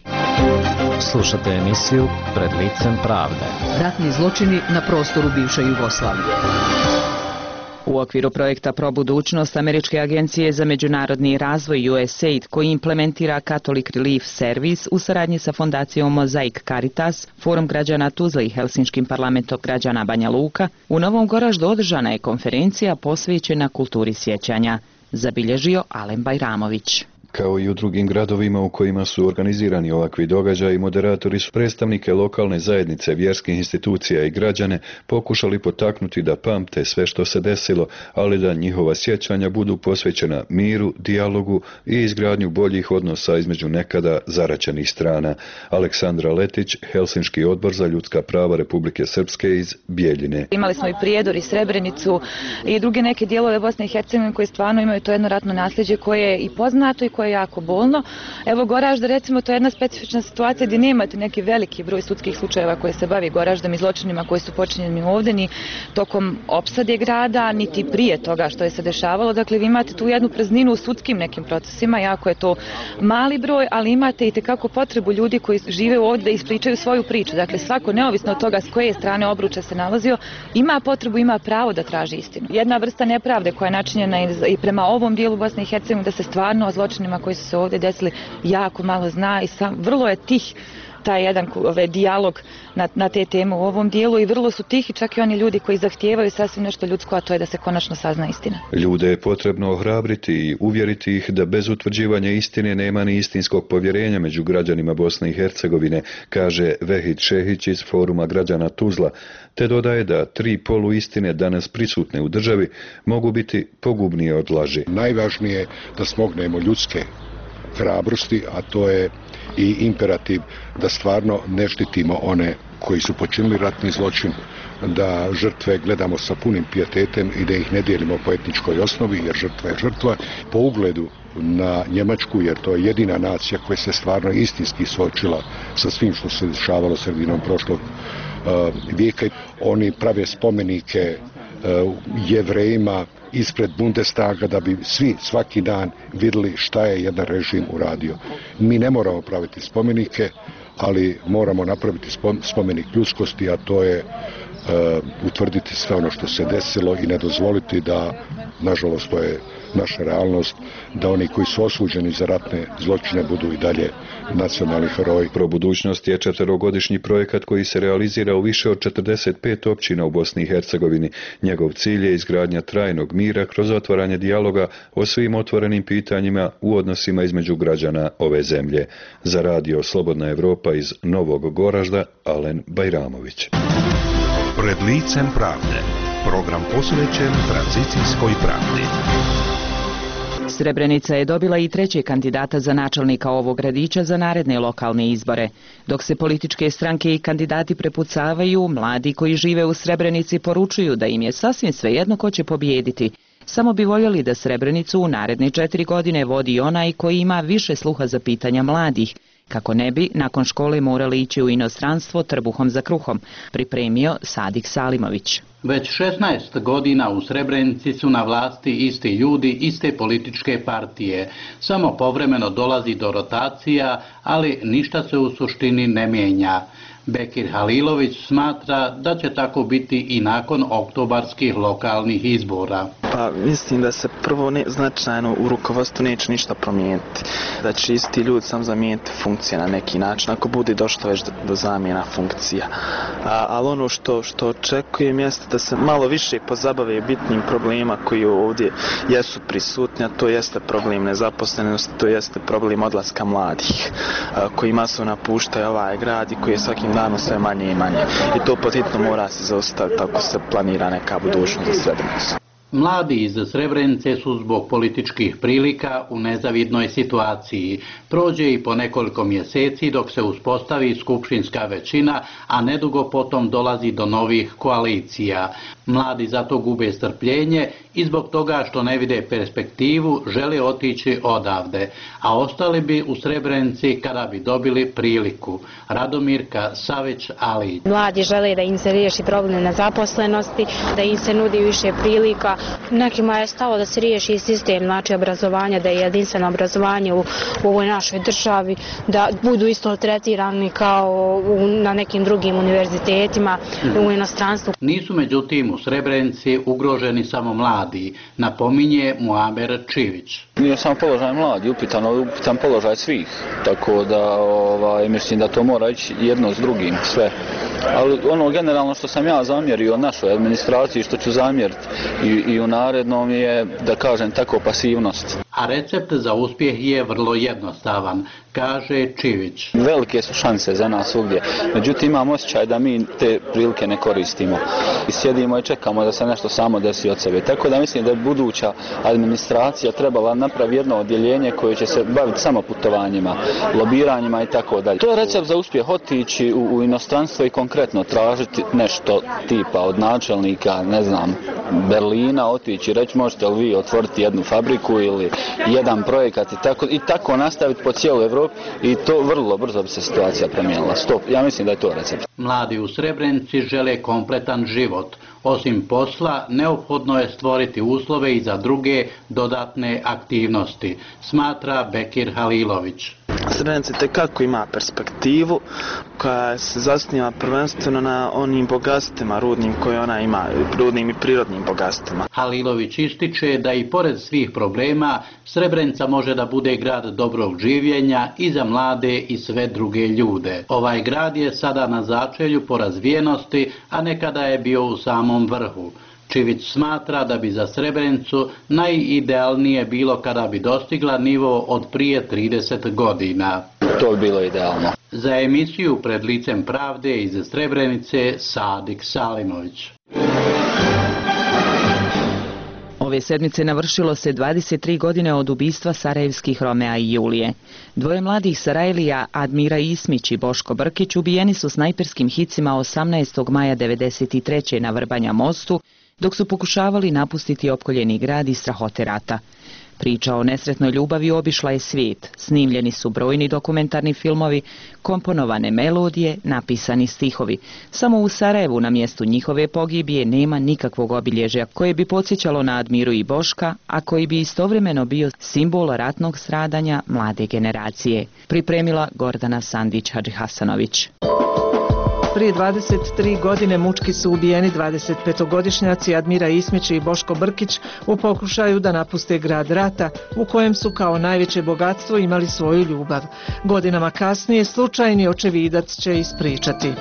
Slušate emisiju Pred licem pravde. Ratni zločini na prostoru bivše Jugoslavije. U okviru projekta Probudućnost Američke agencije za međunarodni razvoj U S A I D, koji implementira Catholic Relief Service u saradnji sa fondacijom Mozaik Caritas, Forum građana Tuzle i Helsinškim parlamentom građana Banja Luka, u Novom Goraždu održana je konferencija posvećena kulturi sjećanja, zabilježio Alen Bajramović. Kao i u drugim gradovima u kojima su organizirani ovakvi događaji, moderatori su predstavnike lokalne zajednice, vjerskih institucija i građane pokušali potaknuti da pamte sve što se desilo, ali da njihova sjećanja budu posvećena miru, dijalogu i izgradnju boljih odnosa između nekada zaraćenih strana. Aleksandra Letić, Helsinški odbor za ljudska prava Republike Srpske iz Bijeljine. Imali smo i Prijedor i Srebrenicu i druge neke dijelove Bosne i Hercegovine koji stvarno imaju to jedno ratno nasljeđe koje je i poznato i koje je jako bolno. Evo Goražda, recimo, to je jedna specifična situacija gdje nemate neki veliki broj sudskih slučajeva koji se bavi Goraždom i zločinima koji su počinjeni ovdje, ni tokom opsade grada, niti prije toga što je se dešavalo. Dakle, vi imate tu jednu prazninu u sudskim nekim procesima, jako je to mali broj, ali imate i tekako potrebu ljudi koji žive ovdje da ispričaju svoju priču. Dakle, svako, neovisno od toga s koje strane obruča se nalazio, ima potrebu, ima pravo da traži istinu. Jedna vrsta nepravde koja je načinjena i prema ovom dijelu Bosne i Hercegovine, da se stvarno o zločinima koji su se ovdje desili jako malo zna i sam, vrlo je tih taj jedan ovaj, dijalog na, na te teme u ovom dijelu i vrlo su tihi čak i oni ljudi koji zahtijevaju sasvim nešto ljudsko, a to je da se konačno sazna istina. Ljude je potrebno ohrabriti i uvjeriti ih da bez utvrđivanja istine nema ni istinskog povjerenja među građanima Bosne i Hercegovine, kaže Vehid Šehić iz Foruma građana Tuzla, te dodaje da tri poluistine danas prisutne u državi mogu biti pogubnije od laži. Najvažnije je da smognemo ljudske hrabrosti, a to je i imperativ da stvarno ne štitimo one koji su počinili ratni zločin, da žrtve gledamo sa punim pijetetem i da ih ne dijelimo po etničkoj osnovi, jer žrtva je žrtva. Po ugledu na Njemačku, jer to je jedina nacija koja se stvarno istinski suočila sa svim što se dešavalo sredinom prošlog uh, vijeka. Oni prave spomenike uh, Jevrejima ispred Bundestaga da bi svi svaki dan vidjeli šta je jedan režim uradio. Mi ne moramo praviti spomenike, ali moramo napraviti spomenik ljudskosti, a to je uh, utvrditi sve ono što se desilo i ne dozvoliti da, nažalost to je naša realnost, da oni koji su osuđeni za ratne zločine budu i dalje nacionalni heroji. Pro budućnost je četverogodišnji projekat koji se realizira u više od četrdeset pet općina u Bosni i Hercegovini. Njegov cilj je izgradnja trajnog mira kroz otvaranje dijaloga o svim otvorenim pitanjima u odnosima između građana ove zemlje. Za radio Slobodna Evropa iz Novog Goražda, Alen Bajramović. Pred licem pravde. Program posvećen tranzicijskoj pravdi. Srebrenica je dobila i trećeg kandidata za načelnika ovog gradića za naredne lokalne izbore. Dok se političke stranke i kandidati prepucavaju, mladi koji žive u Srebrenici poručuju da im je sasvim svejedno ko će pobijediti. Samo bi voljeli da Srebrenicu u naredne četiri godine vodi onaj koji ima više sluha za pitanja mladih, kako ne bi nakon škole morali ići u inostranstvo trbuhom za kruhom, pripremio Sadik Salimović. Već šesnaest godina u Srebrenici su na vlasti isti ljudi, iste političke partije. Samo povremeno dolazi do rotacija, ali ništa se u suštini ne mijenja. Bekir Halilović smatra da će tako biti i nakon oktobarskih lokalnih izbora. Pa mislim da se prvo ne, značajno u rukovodstvu neće ništa promijeniti. Da će isti ljudi sam zamijeniti funkcije na neki način, ako bude došlo već do, do zamjena funkcija. A, ali ono što, što očekujem jeste da se malo više pozabave bitnim problema koji ovdje jesu prisutni, a to jeste problem nezaposlenosti, to jeste problem odlaska mladih, a, koji masovno napuštaju ovaj grad i koji je svakim danom sve manje i manje. I to potitno mora se zaustaviti ako se planira neka budućnost za Srebrenicu. Mladi iz Srebrenice su zbog političkih prilika u nezavidnoj situaciji. Prođe i po nekoliko mjeseci dok se uspostavi skupštinska većina, a nedugo potom dolazi do novih koalicija. Mladi zato gube strpljenje i zbog toga što ne vide perspektivu žele otići odavde, a ostali bi u Srebrenici kada bi dobili priliku. Radomirka Savić-Alić. Mladi žele da im se riješi problem nezaposlenosti, da im se nudi više prilika. Nekima je stalo da se riješi sistem, znači obrazovanja, da je jedinstveno obrazovanje u, u ovoj našoj državi, da budu isto tretirani kao u, na nekim drugim univerzitetima u inostranstvu. Nisu međutim u Srebrenici ugroženi samo mladi, napominje Muamer Čivić. Nije samo položaj mladi, upitan, upitan položaj svih, tako da ovaj, mislim da to mora ići jedno s drugim, sve. Ali ono generalno što sam ja zamjerio našoj administraciji, što ću zamjeriti i, i u narednom je, da kažem tako, pasivnost. a recept za uspjeh je vrlo jednostavan, kaže Čivić. Velike su šanse za nas svugdje, međutim imam osjećaj da mi te prilike ne koristimo. I sjedimo i čekamo da se nešto samo desi od sebe. Tako da mislim da je buduća administracija trebala napraviti jedno odjeljenje koje će se baviti samo putovanjima, lobiranjima i tako dalje. To je recept za uspjeh, otići u, u inostranstvo i konkretno tražiti nešto tipa od načelnika, ne znam, Berlina, otići i reći možete li vi otvoriti jednu fabriku ili jedan projekat i tako, i tako nastaviti po cijeloj Evropi i to vrlo brzo bi se situacija promijenila. Stop, ja mislim da je to recept. Mladi u Srebrenici žele kompletan život. Osim posla, neophodno je stvoriti uslove i za druge dodatne aktivnosti, smatra Bekir Halilović. Srebrenica tekako ima perspektivu koja se zasniva prvenstveno na onim bogatstvima rudnim koje ona ima, rudnim i prirodnim bogatstvima. Halilović ističe da i pored svih problema Srebrenica može da bude grad dobrog življenja i za mlade i sve druge ljude. Ovaj grad je sada na začelju po razvijenosti, a nekada je bio u samom vrhu. Čivić smatra da bi za Srebrenicu najidealnije bilo kada bi dostigla nivo od prije trideset godina. To bi bilo idealno. Za emisiju Pred licem pravde iz Srebrenice, Sadik Salimović. Ove sedmice navršilo se dvadeset tri godine od ubistva sarajevskih Romea i Julije. Dvoje mladih Sarajlija, Admira Ismić i Boško Brkić, ubijeni su snajperskim hicima osamnaestog maja devedeset treće na Vrbanja mostu, dok su pokušavali napustiti opkoljeni grad iz strahote rata. Priča o nesretnoj ljubavi obišla je svijet. Snimljeni su brojni dokumentarni filmovi, komponovane melodije, napisani stihovi. Samo u Sarajevu na mjestu njihove pogibije nema nikakvog obilježja koje bi podsjećalo na Admiru i Boška, a koji bi istovremeno bio simbol ratnog stradanja mlade generacije. Pripremila Gordana Sandić-Hadžihasanović. Prije dvadeset tri godine mučki su ubijeni dvadesetpetogodišnjaci Admira Ismić i Boško Brkić u pokušaju da napuste grad rata u kojem su kao najveće bogatstvo imali svoju ljubav. Godinama kasnije slučajni očevidac će ispričati.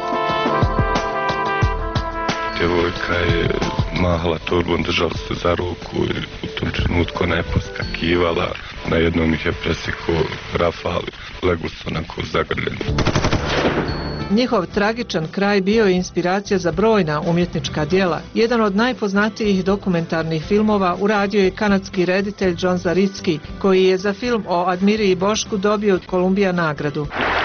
Djevojka je mahala torbom, držala se za ruku i u tom trenutku ona je poskakivala. Na jednom ih je presekao rafal, legli su onako zagrljeni. Njihov tragičan kraj bio je inspiracija za brojna umjetnička djela. Jedan od najpoznatijih dokumentarnih filmova uradio je kanadski reditelj John Zaricki, koji je za film o Admiri i Bošku dobio od Kolumbija nagradu.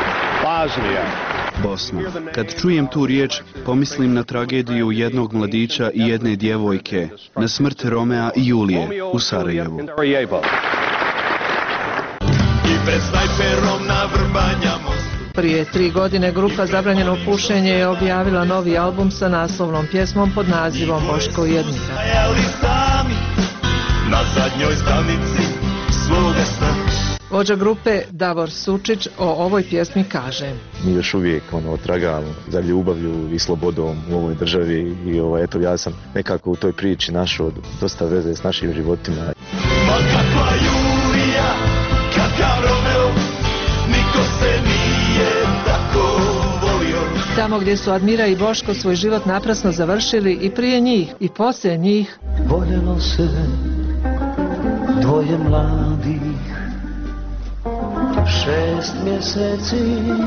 Bosna. Kad čujem tu riječ, pomislim na tragediju jednog mladića i jedne djevojke, na smrt Romea i Julije u Sarajevu. I pred snajperom na Vrbanja mostu. Prije tri godine grupa Zabranjeno pušenje je objavila novi album sa naslovnom pjesmom pod nazivom Boško i Admira. Na zadnjoj stanici svoga sna. Vođa grupe Davor Sučić o ovoj pjesmi kaže: Mi još uvijek ono, tragamo za ljubavlju i slobodom u ovoj državi i ovaj, eto, ja sam nekako u toj priči našao dosta veze s našim životima. Ma kakva Julija, kakav Romeo, niko se nije tako volio. Tamo gdje su Admira i Boško svoj život naprasno završili, i prije njih i poslije njih voljelo se dvoje mladih, šest mjeseci,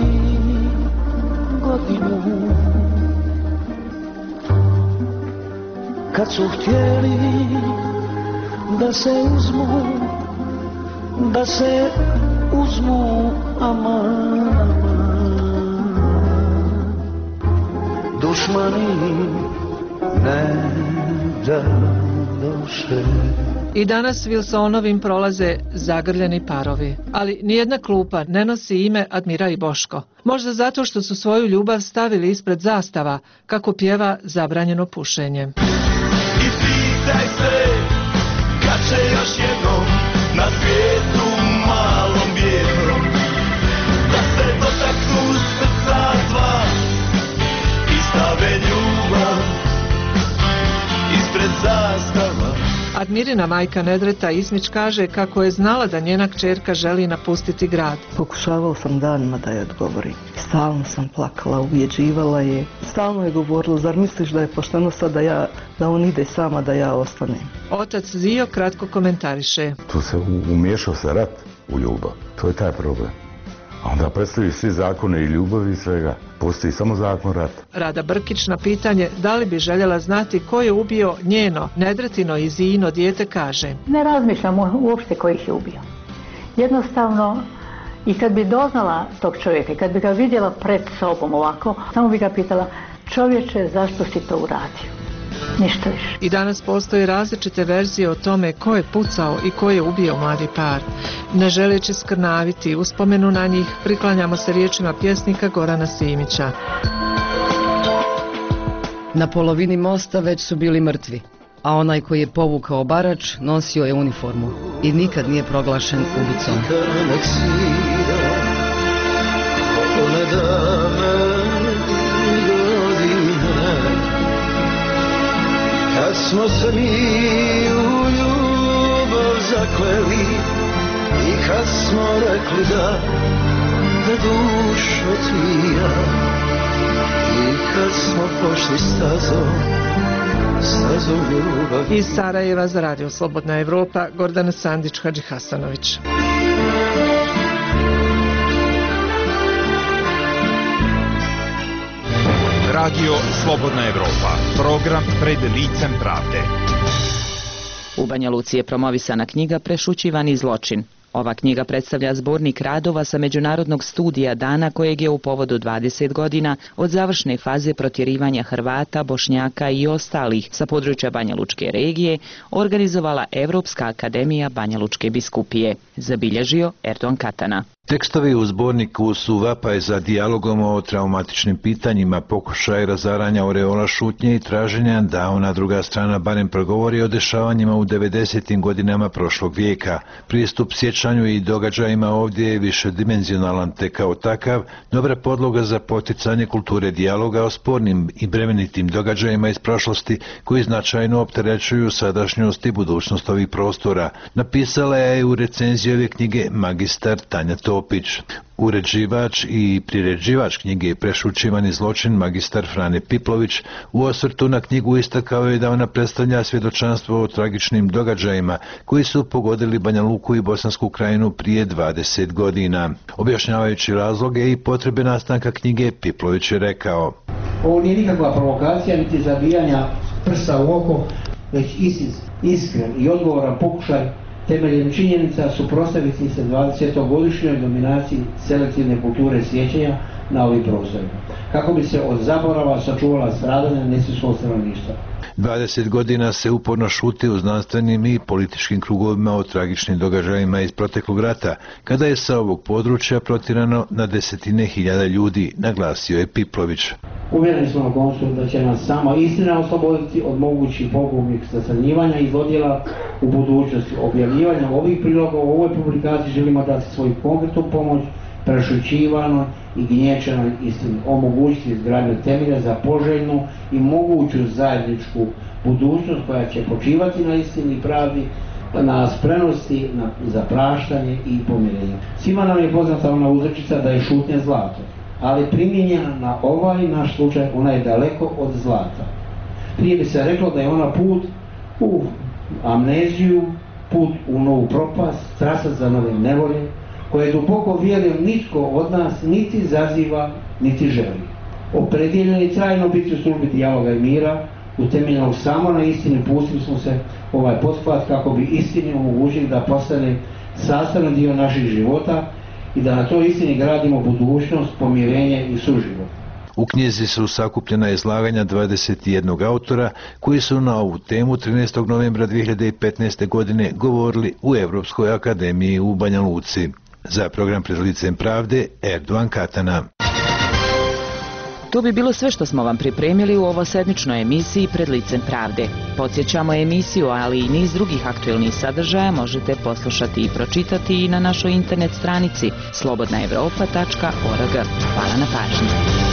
godinu. Kad su htjeli da se uzmu, da se uzmu, aman, aman. Dušmani ne da doše. I danas Wilsonovim prolaze zagrljeni parovi, ali nijedna klupa ne nosi ime Admira i Boško. Možda zato što su svoju ljubav stavili ispred zastava, kako pjeva Zabranjeno pušenje. I pitaj se, kad će još jednom na svijetu malom vjetrom da se dotaknu srca dva i stave ljubav ispred zastava. Admirina majka Nedreta Ismić kaže kako je znala da njena kćerka želi napustiti grad. Pokušavao sam danima da je odgovori. Stalno sam plakala, ubjeđivala je. Stalno je govorila, zar misliš da je pošteno sad da, ja, da on ide sama, da ja ostanem? Otac Zio kratko komentariše. Tu se umiješao se rat u ljubav. To je taj problem. A onda predstavljaju svi zakone i ljubavi i svega. Postoji samo zakon rata. Rada Brkić na pitanje da li bi željela znati ko je ubio njeno, Nedretino i Zijino dijete kaže. Ne razmišljam uopšte ko ih je ubio. Jednostavno, i kad bi doznala tog čovjeka, kad bi ga vidjela pred sobom ovako, samo bi ga pitala, čovječe, zašto si to uradio? Ništa više. I danas postoje različite verzije o tome ko je pucao i ko je ubio mladi par. Ne želeći skrnaviti uspomenu na njih, priklanjamo se riječima pjesnika Gorana Simića. Na polovini mosta već su bili mrtvi, a onaj koji je povukao barač nosio je uniformu i nikad nije proglašen ubicom. Kad smo se mi u ljubav zakleli i kad smo rekli da, da dušo tvija, i kad smo pošli stazom, stazom ljubavi. Iz Sarajeva za Radio Slobodna Evropa, Gordana Sandić, Hadži Hasanović. Radio Slobodna Evropa, program Pred licem pravde. U Banja Luci je promovisana knjiga Prešućivani zločin. Ova knjiga predstavlja zbornik radova sa međunarodnog studija dana kojeg je u povodu dvadeset godina od završne faze protjerivanja Hrvata, Bošnjaka i ostalih sa područja Banja Lučke regije organizovala Evropska akademija Banja Lučke biskupije, zabilježio Erdogan Katana. Tekstovi u zborniku su vapaj za dijalogom o traumatičnim pitanjima, pokušaj razaranja oreola šutnje i traženja da ona druga strana barem progovori o dešavanjima u devedesetim godinama prošlog vijeka. Pristup sjećanju i događajima ovdje je višedimenzionalan, te kao takav dobra podloga za poticanje kulture dijaloga o spornim i bremenitim događajima iz prošlosti koji značajno opterećuju sadašnjost i budućnost ovih prostora. Napisala je u recenziji ove knjige magistar Tanja Topić. Uređivač i priređivač knjige Prešućivani zločin magistar Frane Piplović u osvrtu na knjigu istakao je da ona predstavlja svjedočanstvo o tragičnim događajima koji su pogodili Banja Luku i Bosansku krajinu prije dvadeset godina. Objašnjavajući razloge i potrebe nastanka knjige, Piplović je rekao: Ovo nije nikakva provokacija niti zabijanja prsa u oko, već iskren i odgovoran pokušaj temeljem činjenica suprotstaviti se dvadesetogodišnjoj dominaciji selektivne kulture sjećanja na ovim prostorima, kako bi se od zaborava sačuvala stradanja nesvijskog stanovništva. dvadeset godina se uporno šuti u znanstvenim i političkim krugovima o tragičnim događajima iz proteklog rata, kada je sa ovog područja protjerano na desetine hiljada ljudi, naglasio je Piplović. Uvjereni smo na koncu da će nas sama istina osloboditi od mogućih pogubnih sacrnjivanja i zlodjela u budućnosti. Objavljivanjem ovih priloga u ovoj publikaciji želimo dati svoju konkretnu pomoć prešućivanoj i gnječenoj istini, omogućiti izgradnju temelja za poželjnu i moguću zajedničku budućnost koja će počivati na istini i pravdi, na spremnosti na, za praštanje i pomirenje. Svima nam je poznata ona uzrečica da je šutnja zlato, ali primijenjena na ovaj naš slučaj ona je daleko od zlata. Prije bi se reklo da je ona put u amneziju, put u novu propast, trasa za nove nevolje, koje duboko vjerujem nitko od nas niti zaziva, niti želi. Opredjeljeni trajno biti u službi dijaloga i mira, utemeljenog samo na istini, pustili smo se ovaj pothvat kako bi istini omogućili da postane sastavni dio naših života i da na toj istini gradimo budućnost, pomirenje i suživot. U knjizi su sakupljena izlaganja dvadeset jednog autora koji su na ovu temu trinaestog novembra dvije hiljade petnaeste. godine govorili u Evropskoj akademiji u Banja Luci. Za program Pred licem pravde, Erdogan Katana. To bi bilo sve što smo vam pripremili u ovosedmičnoj emisiji Pred licem pravde. Podsjećamo emisiju, ali i niz drugih aktuelnih sadržaja možete poslušati i pročitati i na našoj internet stranici slobodna evropa tačka org. Hvala na pažnji.